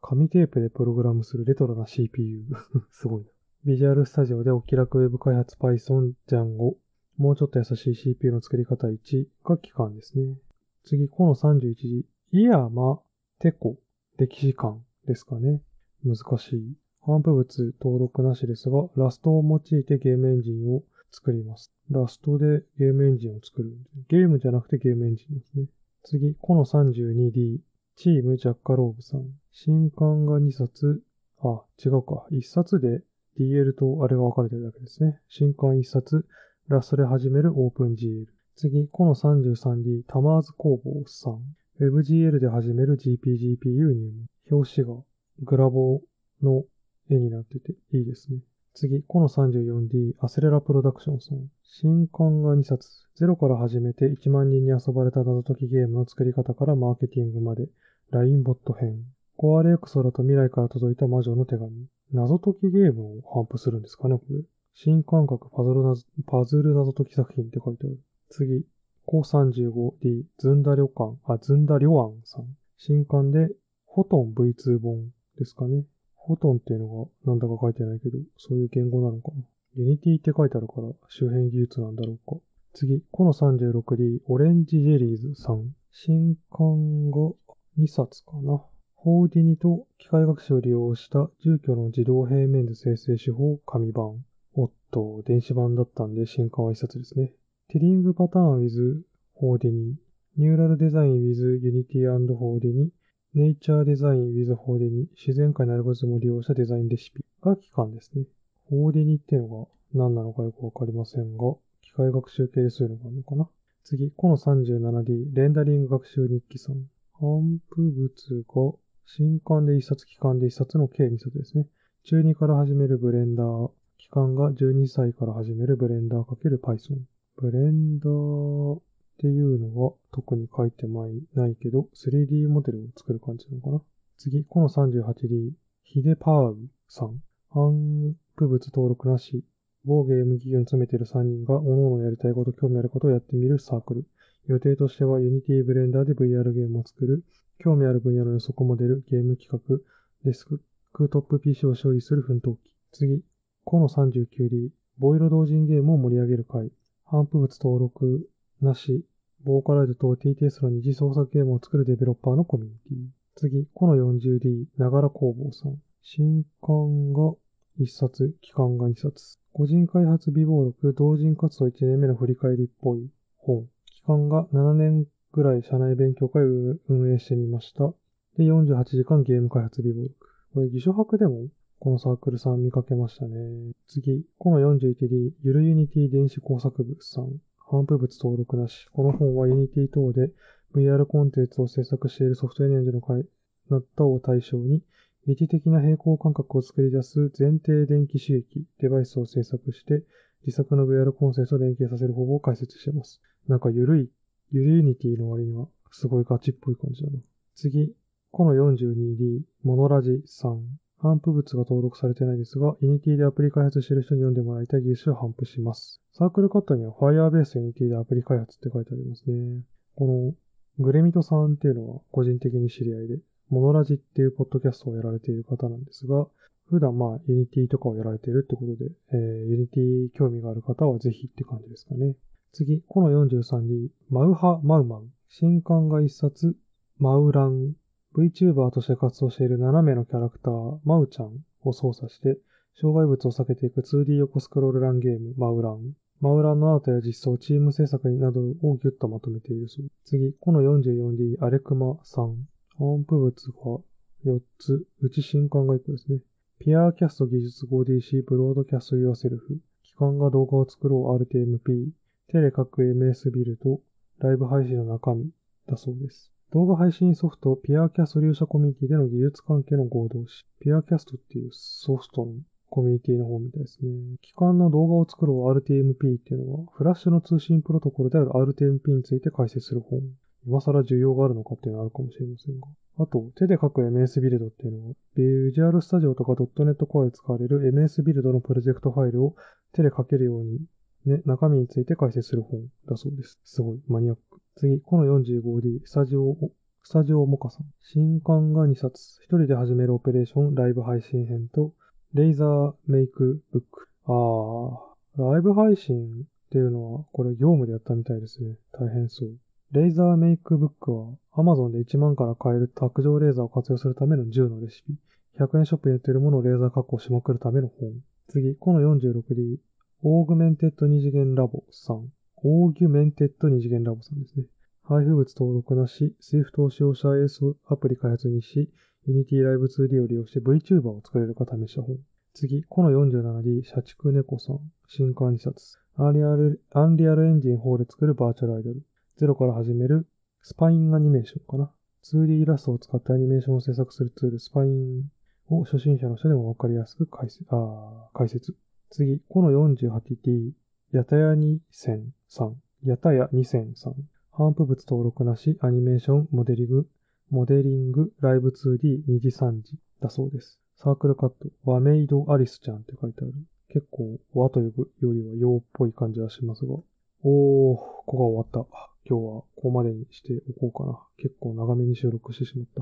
紙テープでプログラムするレトロな CPU。すごいな。ビジュアルスタジオでお気楽ウェブ開発 Python、Django。もうちょっと優しい CPU の作り方1が期間ですね。次、この31時。イヤマテコ。歴史館ですかね。難しい。反布物登録なしですが、ラストを用いてゲームエンジンを作ります。ラストでゲームエンジンを作る。ゲームじゃなくてゲームエンジンですね。次、この 32D。チームジャッカローブさん。新刊が2冊。違うか。1冊で DL とあれが分かれてるだけですね。新刊1冊。ラストで始めるオープン GL。次、この 33D。タマーズ工房さん。WebGL で始める GPGPU 入門。表紙がグラボの絵になってていいですね。次、この 34D、アセレラプロダクションさん。新刊が2冊。ゼロから始めて1万人に遊ばれた謎解きゲームの作り方からマーケティングまで。ラインボット編。コアレクソラと未来から届いた魔女の手紙。謎解きゲームを頒布するんですかね、これ。新感覚パズル謎解き作品って書いてある。次、コ 35D、ズンダ旅館さん。新刊で、フォトン V2 本ですかね。フォトンっていうのがなんだか書いてないけど、そういう言語なのかな。ユニティって書いてあるから周辺技術なんだろうか。次、この 36D、オレンジジェリーズさん。新刊が2冊かな。ホーディニと機械学習を利用した住居の自動平面図生成手法紙版。電子版だったんで新刊は1冊ですね。ティリングパターン with ホーディニ。ニューラルデザイン with Unity and ホーディニ。ネイチャーデザイン with ホーディニ。自然界のアルゴリズムを利用したデザインレシピが期間ですね。ホーディニっていうのが何なのかよくわかりませんが、機械学習系でそういうのがあるのかな。次、この 37D、レンダリング学習日記さん。頒布物が新刊で1冊、期間で1冊の計2冊ですね。中2から始めるブレンダー。期間が12歳から始めるブレンダー×Python。ブレンダーっていうのは特に書いてないけど、3D モデルを作る感じなのかな。次、この 38D、ヒデパウさん。頒布物登録なし。某ゲーム企業に詰めている3人が各々やりたいこと、興味あることをやってみるサークル。予定としては Unity ブレンダーで VR ゲームを作る。興味ある分野の予測モデル、ゲーム企画、デスクトップ PC を処理する奮闘機。次、この 39D、ボイロ同人ゲームを盛り上げる会。頒布物登録なし。ボーカロイドと TTS の二次創作ゲームを作るデベロッパーのコミュニティ。次、この 40D、ながら工房さん。新刊が1冊、期間が2冊。個人開発備忘録、同人活動1年目の振り返りっぽい本。期間が7年ぐらい社内勉強会を運営してみました。で、48時間ゲーム開発備忘録。これ、偽書博でもこのサークルさん見かけましたね。次、この 41D、ゆるユニティ電子工作部さん。頒布物登録なし。この本はユニティ等で VR コンテンツを制作しているソフトウェアエンジンの開発を対象に、疑似的な平衡感覚を作り出す前提電気刺激デバイスを制作して、自作の VR コンテンツを連携させる方法を解説しています。なんかゆるユニティの割にはすごいガチっぽい感じだな。次、この 42D、モノラジさん。頒布物が登録されてないですが、Unity でアプリ開発している人に読んでもらいたい技術を頒布します。サークルカットには Firebase Unity でアプリ開発って書いてありますね。このグレミトさんっていうのは個人的に知り合いで、モノラジっていうポッドキャストをやられている方なんですが、普段Unity とかをやられているってことで、Unity 興味がある方はぜひって感じですかね。次、この 43D、マウハ・マウマウ。新刊が1冊、マウラン。VTuber として活動している7名のキャラクター、マウちゃんを操作して、障害物を避けていく 2D 横スクロールランゲーム、マウラン。マウランのアートや実装、チーム制作などをギュッとまとめているそう。次、この 44D、アレクマさん。頒布物が4つ、うち新刊が1個ですね。ピアーキャスト技術 5DC ブロードキャスト Yourself。期間が動画を作ろう RTMP。テレ各 MS ビルド。ライブ配信の中身だそうです。動画配信ソフト、ピアーキャスト利用者コミュニティでの技術関係の合同誌。ピアーキャストっていうソフトのコミュニティの方みたいですね。機関の動画を作ろう RTMP っていうのは、フラッシュの通信プロトコルである RTMP について解説する本。今更需要があるのかっていうのはあるかもしれませんが。あと、手で書く MS ビルドっていうのは、ビジュアルスタジオとか .NET Core で使われる MS ビルドのプロジェクトファイルを手で書けるように、中身について解説する本だそうです。すごい、マニアック。次、この 45D、ススタジオモカさん。新刊が2冊。一人で始めるオペレーションライブ配信編と、レイザーメイクブック。ライブ配信っていうのは、これ業務でやったみたいですね。大変そう。レイザーメイクブックは、Amazon で1万から買える卓上レーザーを活用するための10のレシピ。100円ショップに売っているものをレーザー加工しまくるための本。次、この 46D、オーグメンテッド二次元ラボさん。オーギュメンテッド二次元ラボさんですね。配布物登録なし、Swift を使用した iOS アプリ開発にし、Unity Live 2D を利用して VTuber を作れるか試した本。次、この 47D、社畜猫さん。新刊2冊。アンリアルエンジン4で作るバーチャルアイドル。ゼロから始めるスパインアニメーションかな。2D イラストを使ってアニメーションを制作するツール、スパインを初心者の人でもわかりやすく解説。次、この 48D、ヤタヤ2003。ヤタヤ2003。頒布物登録なし、アニメーション、モデリング、ライブ 2D、2次3次だそうです。サークルカット、和メイドアリスちゃんって書いてある。結構、和というよりは洋っぽい感じはしますが。ここが終わった。今日はここまでにしておこうかな。結構長めに収録してしまった。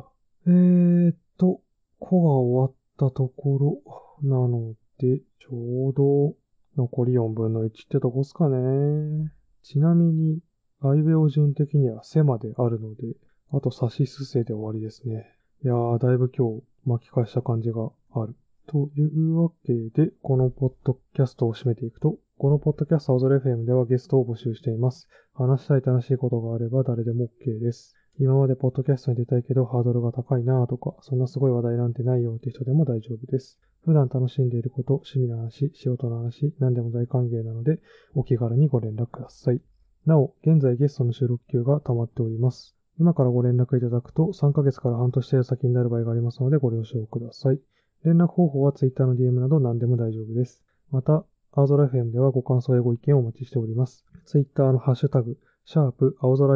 こが終わったところなので、ちょうど残り4分の1ってとこっすかね。ちなみに、アイウェオ順的には背まであるので、あと差しすせで終わりですね。いやー、だいぶ今日巻き返した感じがある。というわけで、このポッドキャストを締めていくと、このポッドキャスト青空 FM ではゲストを募集しています。話したい楽しいことがあれば誰でも OK です。今までポッドキャストに出たいけどハードルが高いなとか、そんなすごい話題なんてないよって人でも大丈夫です。普段楽しんでいること、趣味の話、仕事の話、何でも大歓迎なので、お気軽にご連絡ください。なお、現在ゲストの収録中が溜まっております。今からご連絡いただくと3ヶ月から半年程度先になる場合がありますのでご了承ください。連絡方法は Twitter の DM など何でも大丈夫です。また、青空 FM ではご感想やご意見をお待ちしております。Twitter のハッシュタグ、青空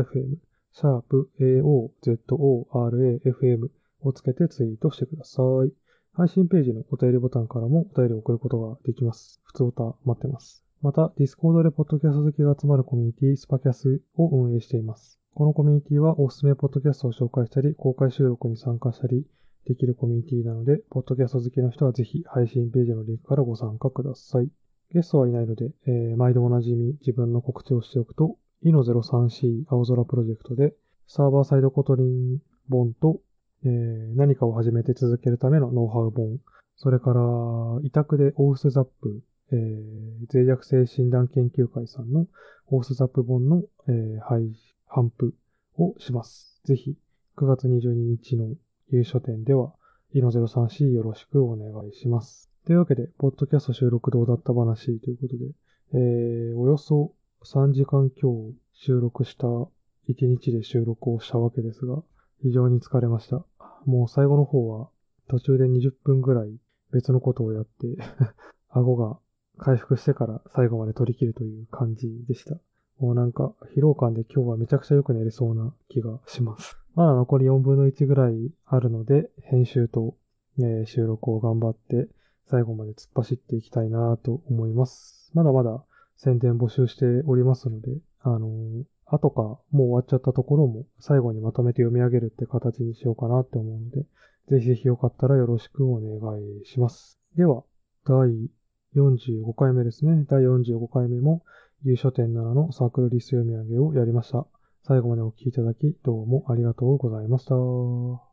FM、AOZORAFM をつけてツイートしてください。配信ページのお便りボタンからもお便りを送ることができます。普通おた待ってます。また、Discord でポッドキャスト好きが集まるコミュニティ、スパキャスを運営しています。このコミュニティはおすすめポッドキャストを紹介したり、公開収録に参加したりできるコミュニティなので、ポッドキャスト好きの人はぜひ配信ページのリンクからご参加ください。ゲストはいないので、毎度おなじみ自分の告知をしておくと、INO03C 青空プロジェクトで、サーバーサイドコトリン本と、何かを始めて続けるためのノウハウ本、それから、委託でオースザップ、脆弱性診断研究会さんのオースザップ本の、頒布をします。ぜひ、9月22日の有書店では、INO03C よろしくお願いします。というわけで、ポッドキャスト収録どうだった話ということで、およそ3時間今日収録した1日で収録をしたわけですが、非常に疲れました。もう最後の方は途中で20分ぐらい別のことをやって顎が回復してから最後まで取り切るという感じでした。もうなんか疲労感で今日はめちゃくちゃよく寝れそうな気がします。まだ残り4分の1ぐらいあるので、編集と、収録を頑張って最後まで突っ走っていきたいなと思います。まだまだ宣伝募集しておりますので、後かもう終わっちゃったところも最後にまとめて読み上げるって形にしようかなって思うので、ぜひぜひよかったらよろしくお願いします。では、第45回目ですね。第45回目も有書店7のサークルリスト読み上げをやりました。最後までお聞きいただきどうもありがとうございました。